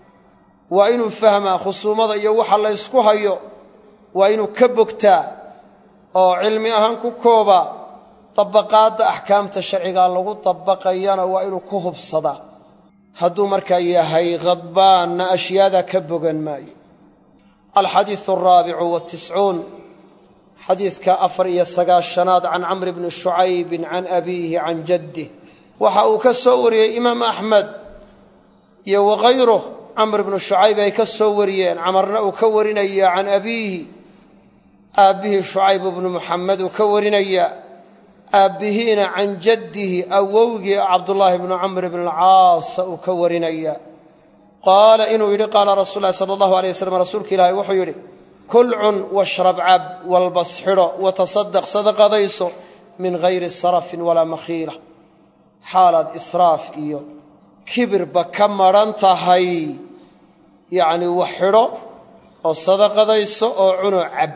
waa inuu fahmaa khusuumada iyo waxa la ysku hayo waa inuu ka bogtaa oo cilmi ahaan ku koobaa dabaqaadda axkaamta sharcigaa lagu dabaqayana waa inuu ku hubsadaa hadduu markaa yahay khadbaanna ashyaada ka bogan maayo alxadiiثu alraabicu watiscuun xadiidka afar iyo sagaashanaad can camri bni shucaybin can abiihi can jaddih waxa uu ka soo wariyey imaam axmed iyo wakayruh camr bnu shucayb ay ka soo wariyeen camarna uu ka warinaya can abiihi aabbihii shucayb bnu muxamed uu ka warinaya aabbihiina can jaddihi awowgii cabdullaahi bnu camr bn alcaasa uu ka warinaya qaala inuu yidhi qaala rasuul lahi sala allahu alay wasalam rasuulka ilaahi wuxuu yidhi kul cun washrab cab walbas xidho watasaddaq sadaqadayso min hayri sarafin walaa makhiila xaalaad israaf iyo kibirba ka madhan tahay yacnii wax xidho oo sadaqadayso oo cuno cab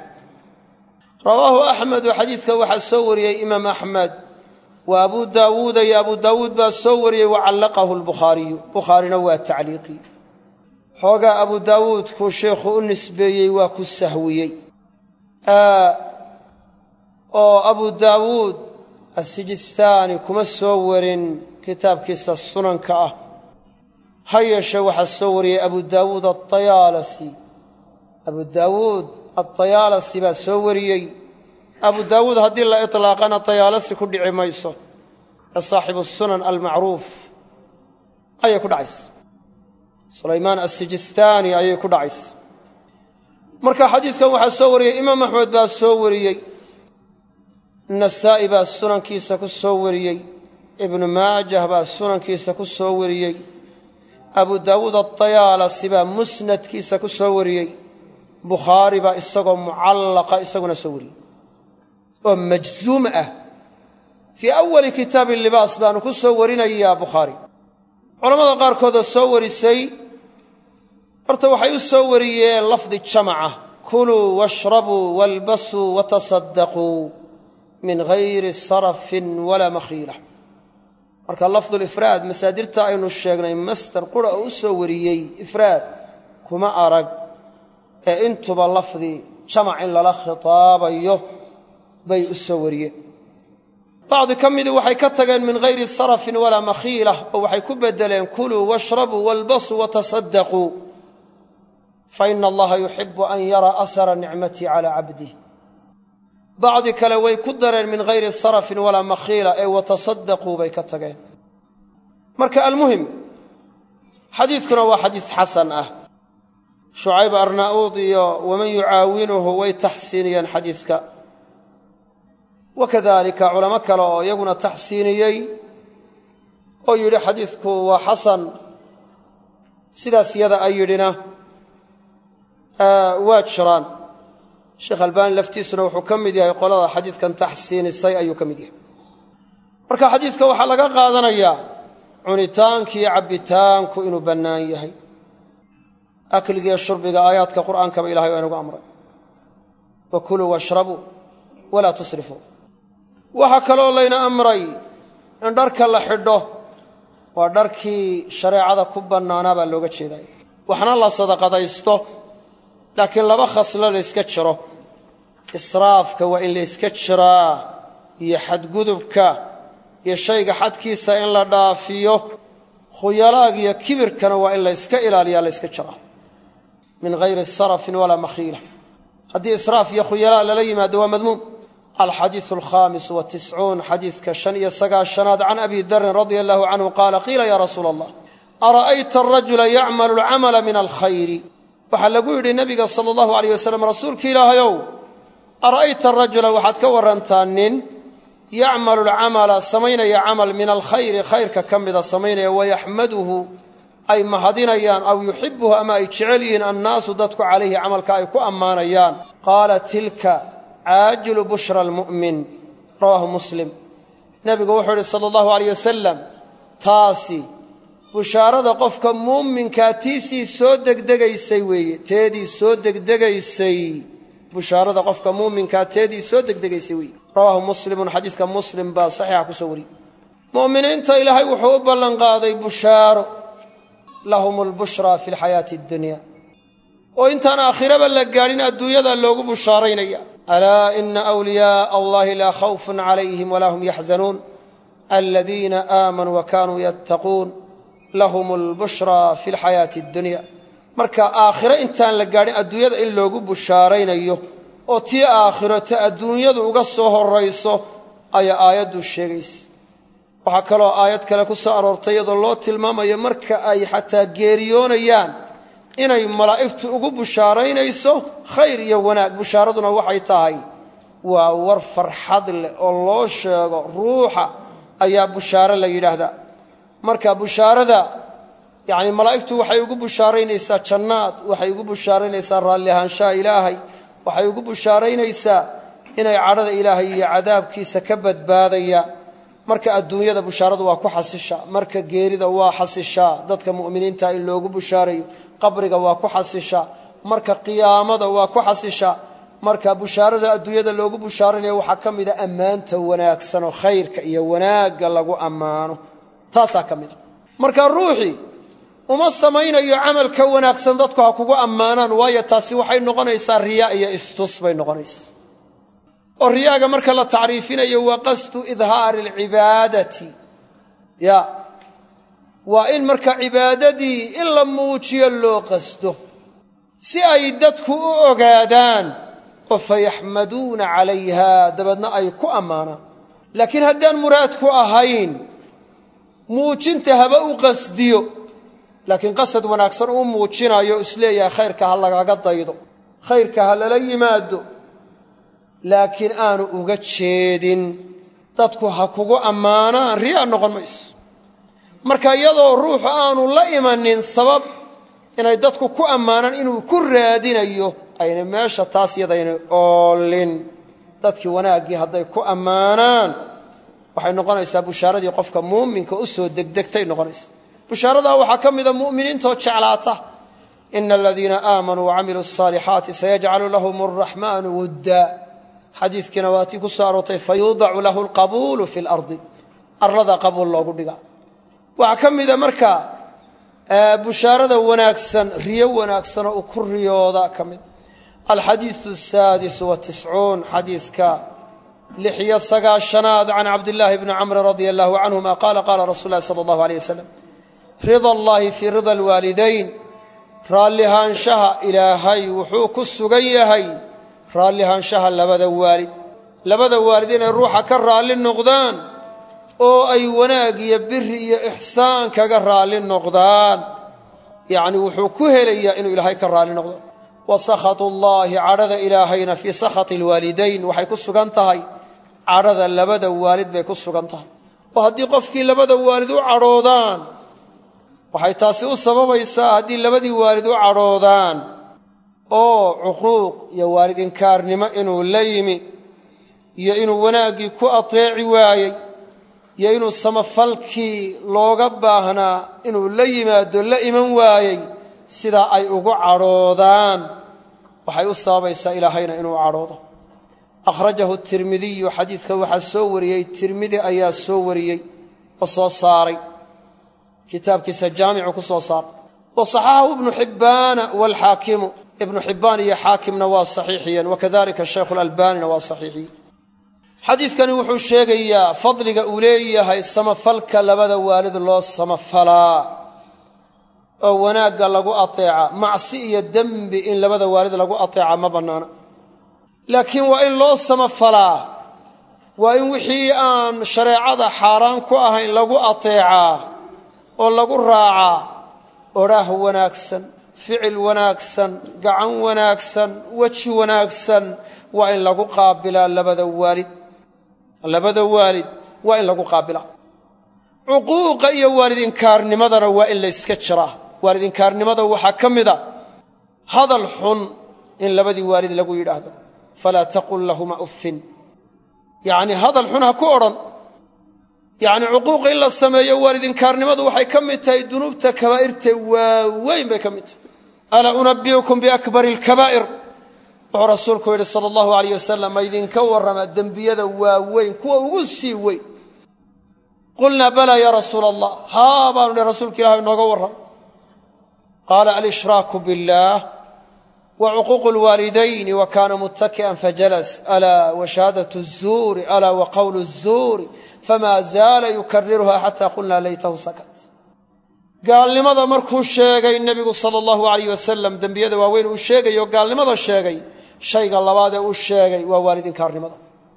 rawaahu axmed oo xadiidka waxaa soo wariyey imaam axmed wa abu daawuuda iyo abu daawuud baa soo wariyey wacallaqahu albukhaariyu bukhaarina waa tacliiqi xoogaa abu daawuudkuu sheikhu u nisbeeyey waa ku sahwiyey oo abu daawuud asijistaani kuma soo warin kitaabkiisa sunanka ah ha yeeshe waxaa soo wariyey abu daawuud aayaalasi abu daawuud aطayaalasi baa soo wariyey abu daawuud haddii la iطlaaqana tayaalasi ku dhici mayso ee saaxibu sunan almacruuf ayay ku dhacaysa sulaymaan asijistaani ayay ku dhacaysa marka xadiidkan waxaa soo wariyey imaam axmed baa soo wariyey nasaa'i baa sunankiisa ku soo wariyey ibnu maajah baa sunankiisa ku soo wariyey abu daawuud aطayaalasi baa musnadkiisa ku soo wariyey bukhaari baa isagoo mucallaqa isaguna soo wariyey oo majzuum ah fii awali kitaabi libaas baanu ku soo warinayaa bukhaari culammada qaarkoodoo soo warisay horta waxay u soo wariyeen lafdi jamaca kuluu washrabuu walbasuu watasaddaquu min hayri sarafin walaa makhiila marka lafdulifraad masaadirta aynu sheegnay masdar qura oo u soo wariyey ifraad kuma arag ee intuba lafdi jamac in lala khitaabayo bay u soo wariyeen bacdi ka midii waxay ka tageen min hayri sarafin walaa makhiila oo waxay ku beddeleen kuluu washrabuu walbasuu watasaddaquu fa ina allaha yuxibu an yaraa asara nicmatii calaa cabdih bacdi kale way ku dareen min hayri sarafin walaa makhiila ee watasaddaquu bay ka tageen marka almuhim xadiiskuna waa xadiis xasan ah shucayb arnaa'uud iyo waman yucaawinuhu way taxsiiniyeen xadiiska wakadalika culamo kale oo iyaguna taxsiiniyey oo yidhi xadiisku waa xasan sidaas yada ay yidhina waa jiraan sheekh albaani laftiisuna wuxuu ka mid yahay qolada xadiiskan taxsiinisay ayuu ka mid yahay marka xadiiska waxaa laga qaadanayaa cunitaanki iyo cabbitaanku inuu bannaan yahay akligiiyo shurbiga aayaadka qur'aankaba ilahay waa inugu amray wa kuluu washrabuu walaa tusrifuu waxaa kaloo layna amray in dharka la xidho waa dharkii shareecada ku bannaanaa baa looga jeeday waxna la sadaqadaysto laakiin laba khaslo la yska jiro israafka waa in la yska jiraa iyo xadgudubka iyo shayga xadkiisa in la dhaafiyo khuyalaag iyo kibirkana waa in la yska ilaaliyaa la yska jiraa min hayri sarafin walaa makhiila haddii israaf iyo khuyalaa lala yimaado waa madmuum alxadiisu alkhaamis watiscuun xadiiska shan iyo sagaashanaad can abi darin radia allahu canhu qaala qiila yaa rasuula allah ara'ayta arajula yacmalu alcamala min alkhayri waxaa lagu yidhi nabiga sala allahu alayh wasalam rasuulki ilaahayow ara'ayta arajula waxaad ka warrantaa nin yacmalu alcamala samaynaya camal min alkhayri khayrka ka mida samaynaya wayaxmaduhu ay mahadinayaan aw yuxibuhu ama ay jecel yihiin annaasu dadku calayhi camalka ay ku ammaanayaan qaala tilka caajilu bushra almu'min rawaahu muslim nebigu wuxuu yidhi sala allahu alayh wasalam taasi bushaarada qofka muuminkaa tiisii soo degdegaysay weeye teedii soo degdegaysay bushaarada qofka muuminkaa teedii soo degdegaysay weeye rawaahu muslimun xadiiska muslim baa saxiixa ku soo wariyey mu'miniinta ilaahay wuxuu u ballanqaaday bushaaro lahum albushraa fi alxayaati addunya oo intaan aakhiraba la gaadhin adduunyada loogu bushaaraynaya alaa ina awliyaaa allahi laa khawfun calayhim walaa hum yaxzanuun aladiina aamanuu wa kaanuu yattaquun lahum albushraa fi alxayaati addunya marka aakhiro intaan la gaadhin adduunyada in loogu bushaaraynayo oo tii aakhiro ta adduunyadu uga soo horrayso ayaa aayaddu sheegaysa waxaa kaloo aayad kale ku soo aroortay iyadoo loo tilmaamayo marka ay xataa geeriyoonayaan inay malaa'igtu ugu bushaaraynayso khayr iyo wanaag bushaaraduna waxay tahay waa war farxad leh oo loo sheego ruuxa ayaa bushaaro la yidhaahdaa marka bushaarada yacni malaa'igtu waxay ugu bushaaraynaysaa jannaad waxay ugu bushaaraynaysaa raalli ahaanshaha ilaahay waxay ugu bushaaraynaysaa inay cadhada ilaahay iyo cadaabkiisa ka badbaadayaan marka adduunyada bushaaradu waa ku xasishaa marka geerida waa xasishaa dadka mu'miniinta in loogu bushaarayo qabriga waa ku xasishaa marka qiyaamada waa ku xasishaa marka bushaarada adduunyada loogu bushaaranayo waxaa ka mida ammaanta wanaagsan oo khayrka iyo wanaagga lagu ammaano taasaa ka mida marka ruuxii uma samaynayo camalka wanaagsan dadku ha kugu ammaanaan waayo taasi waxay noqonaysaa riyaa iyo istus bay noqonaysaa oo riyaaga marka la tacriifinayo waa qasdu idhaari alcibaadati ya waa in marka cibaadadii in la muujiyo loo qasdo si ay dadku u ogaadaan oo fayaxmaduuna calayha dabeedna ay ku ammaanaan laakiin haddaan muraadku ahayn muujinta haba u qasdiyo laakiin qasad wanaagsan uu muujinayo isleeyahay khayrka ha lagaga daydo khayrka ha lala yimaado laakiin aanu uga jeedin dadku ha kugu ammaanaan riyaa noqon mayso marka iyadoo ruuxu aanu la imanin sabab inay dadku ku ammaanaan inuu ku raadinayo ayna meesha taas yadayna oolin dadkii wanaaggii hadday ku ammaanaan waxay noqonaysaa bushaaradii qofka muuminka u soo degdegtay noqonaysa bushaaradaa waxaa ka mida mu'miniintoo jeclaata ina aladiina aamanuu wacamiluu asaalixaati sayajcalu lahum alraxmaanu wuddaa xadiiskiina waa tii ku soo aroortay fayuudacu lahu alqabuulu fi lardi arlada qabuul loogu dhigaa waxaa ka mida marka bushaarada wanaagsan riyo wanaagsanoo u ku riyooda ka mid alxadiisu asaadisu watiscuun xadiiska lix iyo sagaashanaad can cabdillaahi bni camri radia allahu canhuma qaala qaala rasuul lahi sala allahu aleyh wasalam rida allaahi fii rida alwaalidayn raallihaanshaha ilaahay wuxuu ku sugan yahay raallihaanshaha labada waalid labada waalid inay ruuxa ka raalli noqdaan oo ay wanaag iyo biri iyo ixsaan kaga raali noqdaan yacni wuxuu ku helayaa inuu ilaahay ka raali noqdo wa sakhatu llaahi cadhada ilaahayna fii sakhati alwaalidayn waxay ku sugan tahay cadhada labada waalid bay ku sugan tahay oo haddii qofkii labada waalid u cadhoodaan waxay taasi u sababaysaa haddii labadii waalid u cadhoodaan oo cuquuq iyo waalid inkaarnimo inuu la yimi iyo inuu wanaaggii ku ateeci waayey iyo inuu samafalkii looga baahnaa inuu la yimaado la iman waayey sidaa ay ugu cadhoodaan waxay u sababaysaa ilaahayna inuu cadhoodo akhrajahu tirmidiyu xadiidka waxaa soo wariyey tirmidi ayaa soo wariyey oo soo saaray kitaabkiisa jaamicu ku soo saaray wa saxaxahu ibnu xibbaana waalxaakimu ibnu xibbaan iyo xaakimna waa saxiixiyeen wakadalika shaykhu alalbaanina waa saxiixiyey xadiidkani wuxuu sheegayaa fadliga uu leeyahay samafalka labada waalid loo samafalaa oo wanaagga lagu ateeca macsi iyo dembi in labada waalid lagu ateeca ma bannaana laakiin waa in loo samafalaa waa in wixii aan shareecada xaaraan ku ahayn lagu ateecaa oo lagu raacaa odhaah wanaagsan ficil wanaagsan gacan wanaagsan weji wanaagsan waa in lagu qaabilaa labada waalid labada waalid waa in lagu qaabilaa cuquuqa iyo waalid inkaarnimadana waa in la yska jiraa waalid inkaarnimada waxaa ka mid a hadal xun in labadii waalid lagu yidhaahdo falaa taqul lahuma uffin yacni hadal xun ha ku odhan yacni cuquuqa in la sameeyo waalid inkaarnimadu waxay ka mid tahay dunuubta kabaa'irtee waaweyn bay ka mid tahay alaa unabbi'ukum biakbari alkabaa'ir wuxuu rasuulku yidhi sala allahu alayh wasalam ma idinka warrama dembiyada waaweyn kuwa ugu sii weyn qulnaa balaa yaa rasuula allah haa baanu dhi rasuulka ilahi inooga warram qaala alshraaku biاllaah wa cuquuqu lwaalidayni wa kaana muttaki'an fajalas alaa wa shahaadatu الzuuri alaa wa qowlu الzuuri famaa zaala yukariruha xataa qulnaa laytahu sakat gaalnimada markuu sheegay nebigu sala allahu alayh wasalam dembiyada waaweyn uu sheegayo gaalnimada sheegay shayga labaad ee uu sheegay waa waalid inkaarnimada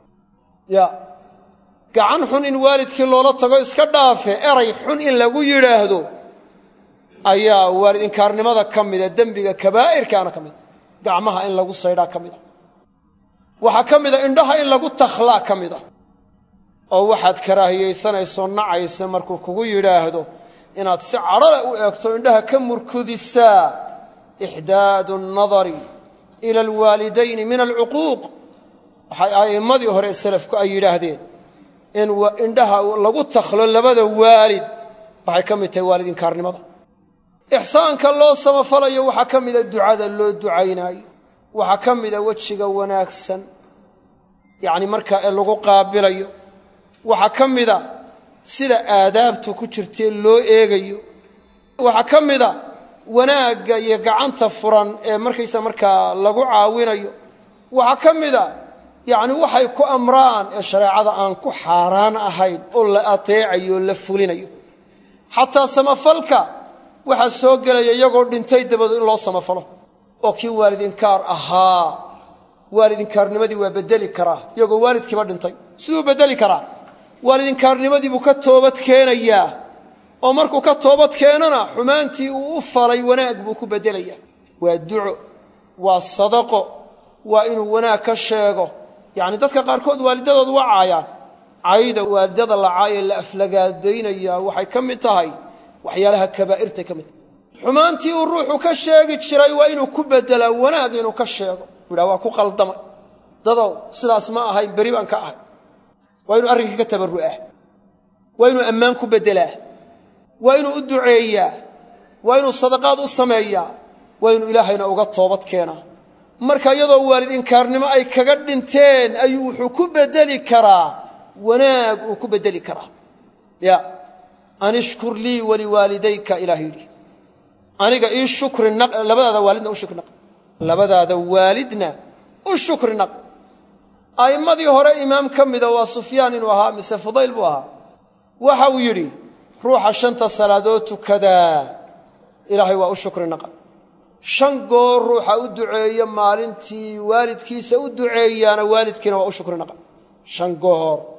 ya gacan xun in waalidkii loola tago iska dhaafe eray xun in lagu yidhaahdo ayaa waalid inkaarnimada ka mida dembiga kabaa'irkaana ka mida gacmaha in lagu saydhaa ka mida waxaa ka mida indhaha in lagu takhlaa ka mida oo waxaad karaahiyaysanayso nacaysa markuu kugu yidhaahdo inaad si cadhale u eegto indhaha ka murkudisaa ixdaadu nnadari ila alwaalidayni min alcuquuq waxay a'immadii hore salafku ay yidhaahdeen in indhaha lagu takhlo labada waalid waxay ka mid tahay waalid inkaarnimada ixsaanka loo samafalayo waxaa ka mida ducada loo ducaynaayo waxaa ka mida wejiga wanaagsan yacni markaa ee lagu qaabilayo waxaa ka mida sida aadaabtu ku jirtee loo eegayo waxaa ka mida wanaagga iyo gacanta furan ee markaysa markaa lagu caawinayo waxaa ka mida yacni waxay ku amraan ee shareecada aan ku xaaraan ahayn oo la ateecayo o la fulinayo xataa samafalka waxaa soo gelaya iyagoo dhintay dabadood in loo samafalo oo kii waalid inkaar ahaa waalid inkaarnimadii waa beddeli karaa iyagoo waalidkiiba dhintay siduu beddeli karaa waalid inkaarnimadii buu ka toobad keenayaa oo markuu ka toobad keenana xumaantii uu u falay wanaag buu ku beddelayaa waa duco waa sadaqo waa inuu wanaag ka sheego yacni dadka qaarkood waalidadoodu waa caayaan cayda waalidada la caayee la aflagaadaynayaa waxay ka mid tahay waxyaalaha kabaa'irtay ka mid tahay xumaantii uu ruuxu ka sheegi jiray waa inuu ku beddelaa wanaag inuu ka sheego u yidhaha waa ku qaldamay dadow sidaas ma ahayn beri baan ka ahay waa inuu arrinkii ka tabarru'aa waa inuu ammaan ku beddelaa waa inuu u duceeyaa waa inuu sadaqaad u sameeyaa waa inuu ilaahayna uga toobad keenaa marka iyadoo waalid inkaarnimo ay kaga dhinteen ayuu wuxuu ku beddeli karaa wanaag uu ku beddeli karaa ya an ishkur lii waliwaalidayka ilaah yidhi aniga ii shukri naq labadaada waalidna u shukri naq labadaada waalidna u shukri naq a'immadii hore imaam ka mida waa sufyaan inuu ahaa mise fudayl buu ahaa waxa uu yidhi ruuxa shanta salaadood tukadaa ilaahay waa u shukri naqa shan goor ruuxa u duceeya maalintii waalidkiisa u duceeyaana waalidkiina waa u shukri naqa shan goor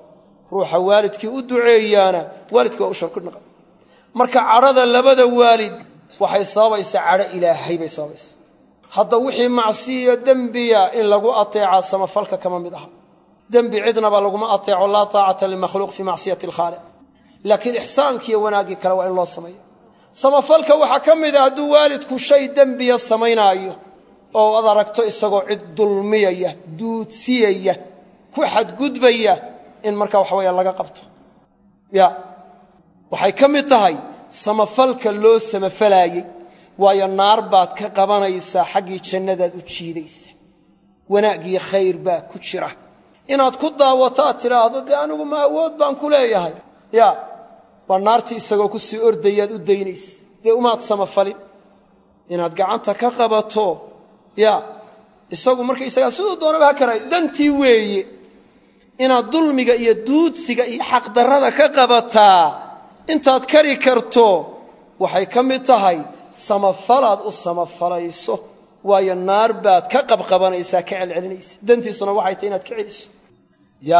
ruuxa waalidkii u duceeyaana waalidka waa u shar ku noqon marka cadhada labada waalid waxay sababaysaa cadho ilaahay bay sababaysaa hadda wixii macsiyo dembiya in lagu ateeca samafalka kama mid aha dembi cidnaba laguma ateeco laa taacata limakhluuq fii macsiyati alkhaaliq laakiin ixsaankiiyo wanaaggii kale waa in loo sameeyo samafalka waxaa ka mid ah hadduu waalidku shay dembiya samaynaayo oo ad aragto isagoo cid dulmiyaya duudsiyaya ku xadgudbaya in markaa waxa weeya laga qabto ya waxay ka mid tahay samafalka loo samafalaayey waayo naar baad ka qabanaysaa xaggii jannadaad u jiidaysa wanaagiyo khayr baa ku jira inaad ku daawato aad tidhaahdo dee anigu ma awood baan ku leeyahay ya waa naartii isagoo ku sii ordayaad u daynaysa dee umaad samafalin inaad gacanta ka qabato ya isagu markaysagaa siduu doonaba ha karay dantii weeye inaad dulmiga iyo duudsiga iyo xaqdarrada ka qabataa intaad kari karto waxay ka mid tahay samafalaad u samafalayso waayo naar baad ka qabqabanaysaa ka celcelinaysa dantiisuna waxay tahay inaad ka celiso ya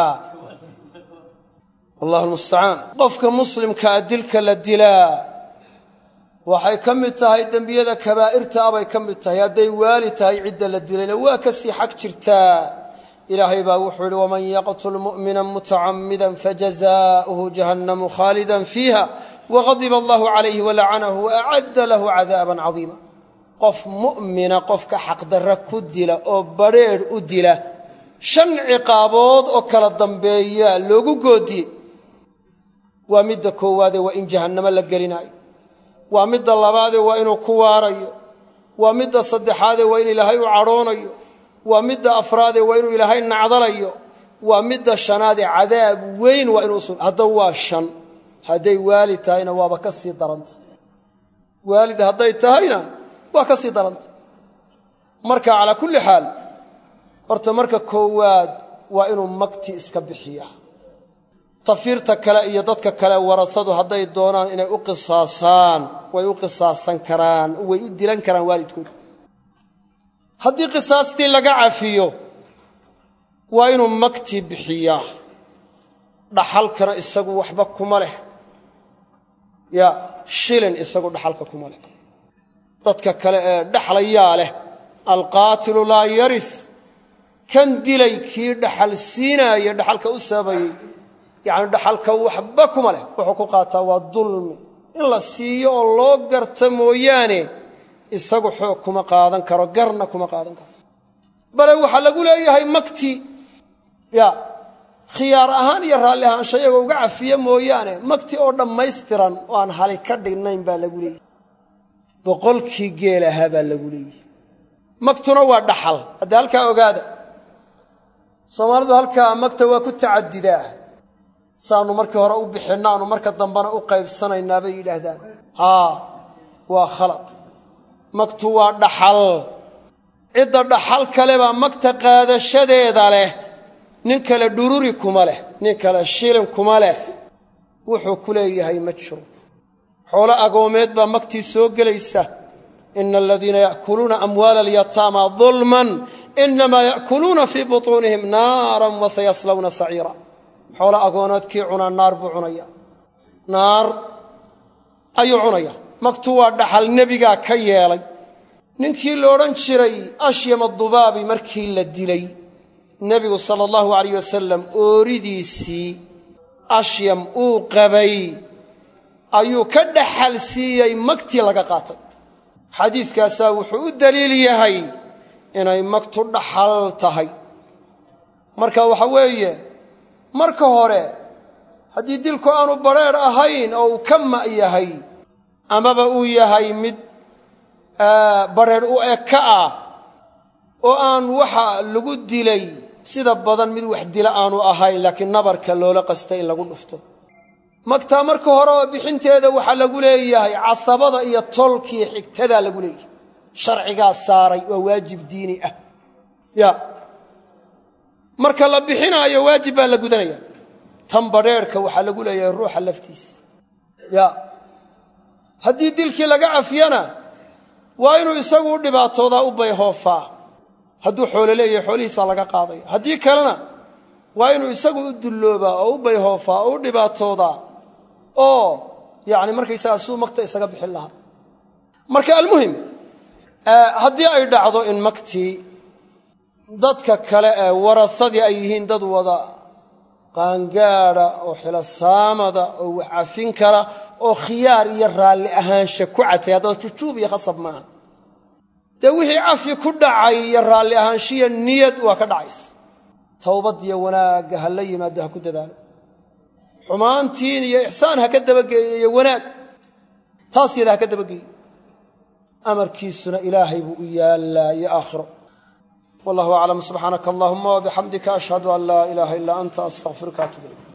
wallahu almustacaan qofka muslimkaa dilka la dilaa waxay ka mid tahay dembiyada kabaa'irta abay ka mid tahay hadday waali tahay cidda la dilayna waa ka sii xag jirtaa ilaahay baa wuxuu yidhi waman yaqtul mu'mina mutacammidan fajazaa'uhu jahannamu khaalidan fiiha waqadiba allahu calayhi walacanahu waacadda lahu cadaaban cadiima qof mu'mina qofka xaqdarra ku dila oo badrheedh u dila shan ciqaabood oo kala dambeeya loogu goodiyey waa midda koowaadee waa in jahannamo la gelinaayo waa midda labaadee waa inuu ku waarayo waa midda saddexaadee waa in ilaahay u cadhoonayo waa midda afraadee waa inuu ilaahay nacdalayo waa midda shanaadee cadaab weyn waa inuu usul haddaba waa shan hadday waalid tahayna waaba ka sii daranta waalid hadday tahayna waa ka sii daranta marka calaa kulli xaal horta marka koowaad waa inuu magti iska bixiyaa tafiirta kale iyo dadka kale warasadu hadday doonaan inay u qisaasaan way u qisaasan karaan way u dilan karaan waalidkood haddii qisaastii laga cafiyo waa inuu magti bixiyaa dhaxalkana isagu waxba kuma leh ya shilin isagu dhaxalka kuma leh dadka kale ee dhaxlayaa leh alqaatilu laa yaris kan dilay kii dhaxal siinaaya dhaxalka u sababayey yacni dhaxalka waxba kuma leh wuxuu ku qaataa waa dulmi in la siiyo oo loo garta mooyaane isagu xoog kuma qaadan karo garna kuma qaadan karo bale waxaa lagu leeyahay magti ya khiyaar ahaan iyo raalli ahaansha iyagoo uga cafiya mooyaane magti oo dhammaystiran oo aan hali ka dhignayn baa lagu leeyahy boqolkii geel ahaa baa lagu leeyahy magtuna waa dhaxal hadda halkaa ogaada soomaalidu halkaa magta waa ku tacadidaa saanu markii hore u bixinno aanu marka dambena u qaybsanaynaa bay yidhaahdaan haa waa khalad magtu waa dhaxal cidda dhaxal kale baa magta qaadashadeeda leh nin kale dhururi kuma leh nin kale shilin kuma leh wuxuu ku leeyahay ma jiro xoolo agoomeed baa magtii soo gelaysa ina aladiina ya'kuluuna amwaala alyataama dulman inamaa ya'kuluuna fii butuunihim naaran wasayaslawna saciira xoolo agooneedkii cunaa naar buu cunaya naar ayuu cunaya magtu waa dhaxal nebigaa ka yeelay ninkii la odhan jiray ashyam adubaabi markii la dilay nebigu sala allahu alayh wasalam ooridiisii ashyam uu qabay ayuu ka dhaxal siiyey magtii laga qaatay xadiiskaasaa wuxuu u daliil yahay inay magtu dhaxal tahay marka waxa weeye marka hore haddii dilku aanu badrheedh ahayn oo uu ka ma' yahay amaba uu yahay mid badrheedh u eka ah oo aan waxa lagu dilay sida badan mid wax dila aanu ahayn laakiin nabarka loola qastay in lagu dhufto magtaa marka hore oo bixinteeda waxaa lagu leeyahay casabada iyo tolkii xigtadaa lagu leeyahay sharcigaa saaray waa waajib diini ah ya marka la bixinaayo waajib baa la gudanaya tan badrheedhka waxaa lagu leeyahay ruuxa laftiisa ya haddii dilkii laga cafiyana waa inuu isagu u dhibaatoodaa u bayhoofaa hadduu xoolo leeyahay xoolihiisaa laga qaadaya haddii kalena waa inuu isagu u dulloobaa oo u bayhoofaa oo u dhibaatoodaa oo yacni markaysagaa suu magta isaga bixin lahaa marka almuhim haddii ay dhacdo in magtii dadka kale ee warasadii ay yihiin dad wada qaangaadha oo xilasaamada oo wax cafin kara oo khiyaar iyo raalli ahaansha ku catay haddaba jujuub iyo khasab maaha dee wixii cafi ku dhacay iyo raalli ahaanshiya niyad waa ka dhacays towbad iyo wanaagga ha la yimaado ha ku dadaalo xumaantiin iyo ixsaan ha ka dabageeyo iyo wanaag taas yada ha ka dabageeyo amarkiisuna ilaahay buu u yaallaa iyo aakhiro والله أعلم سبحانك اللهم وبحمدك أشهد أن لا إله إلا أنت أستغفرك وأتوب إليك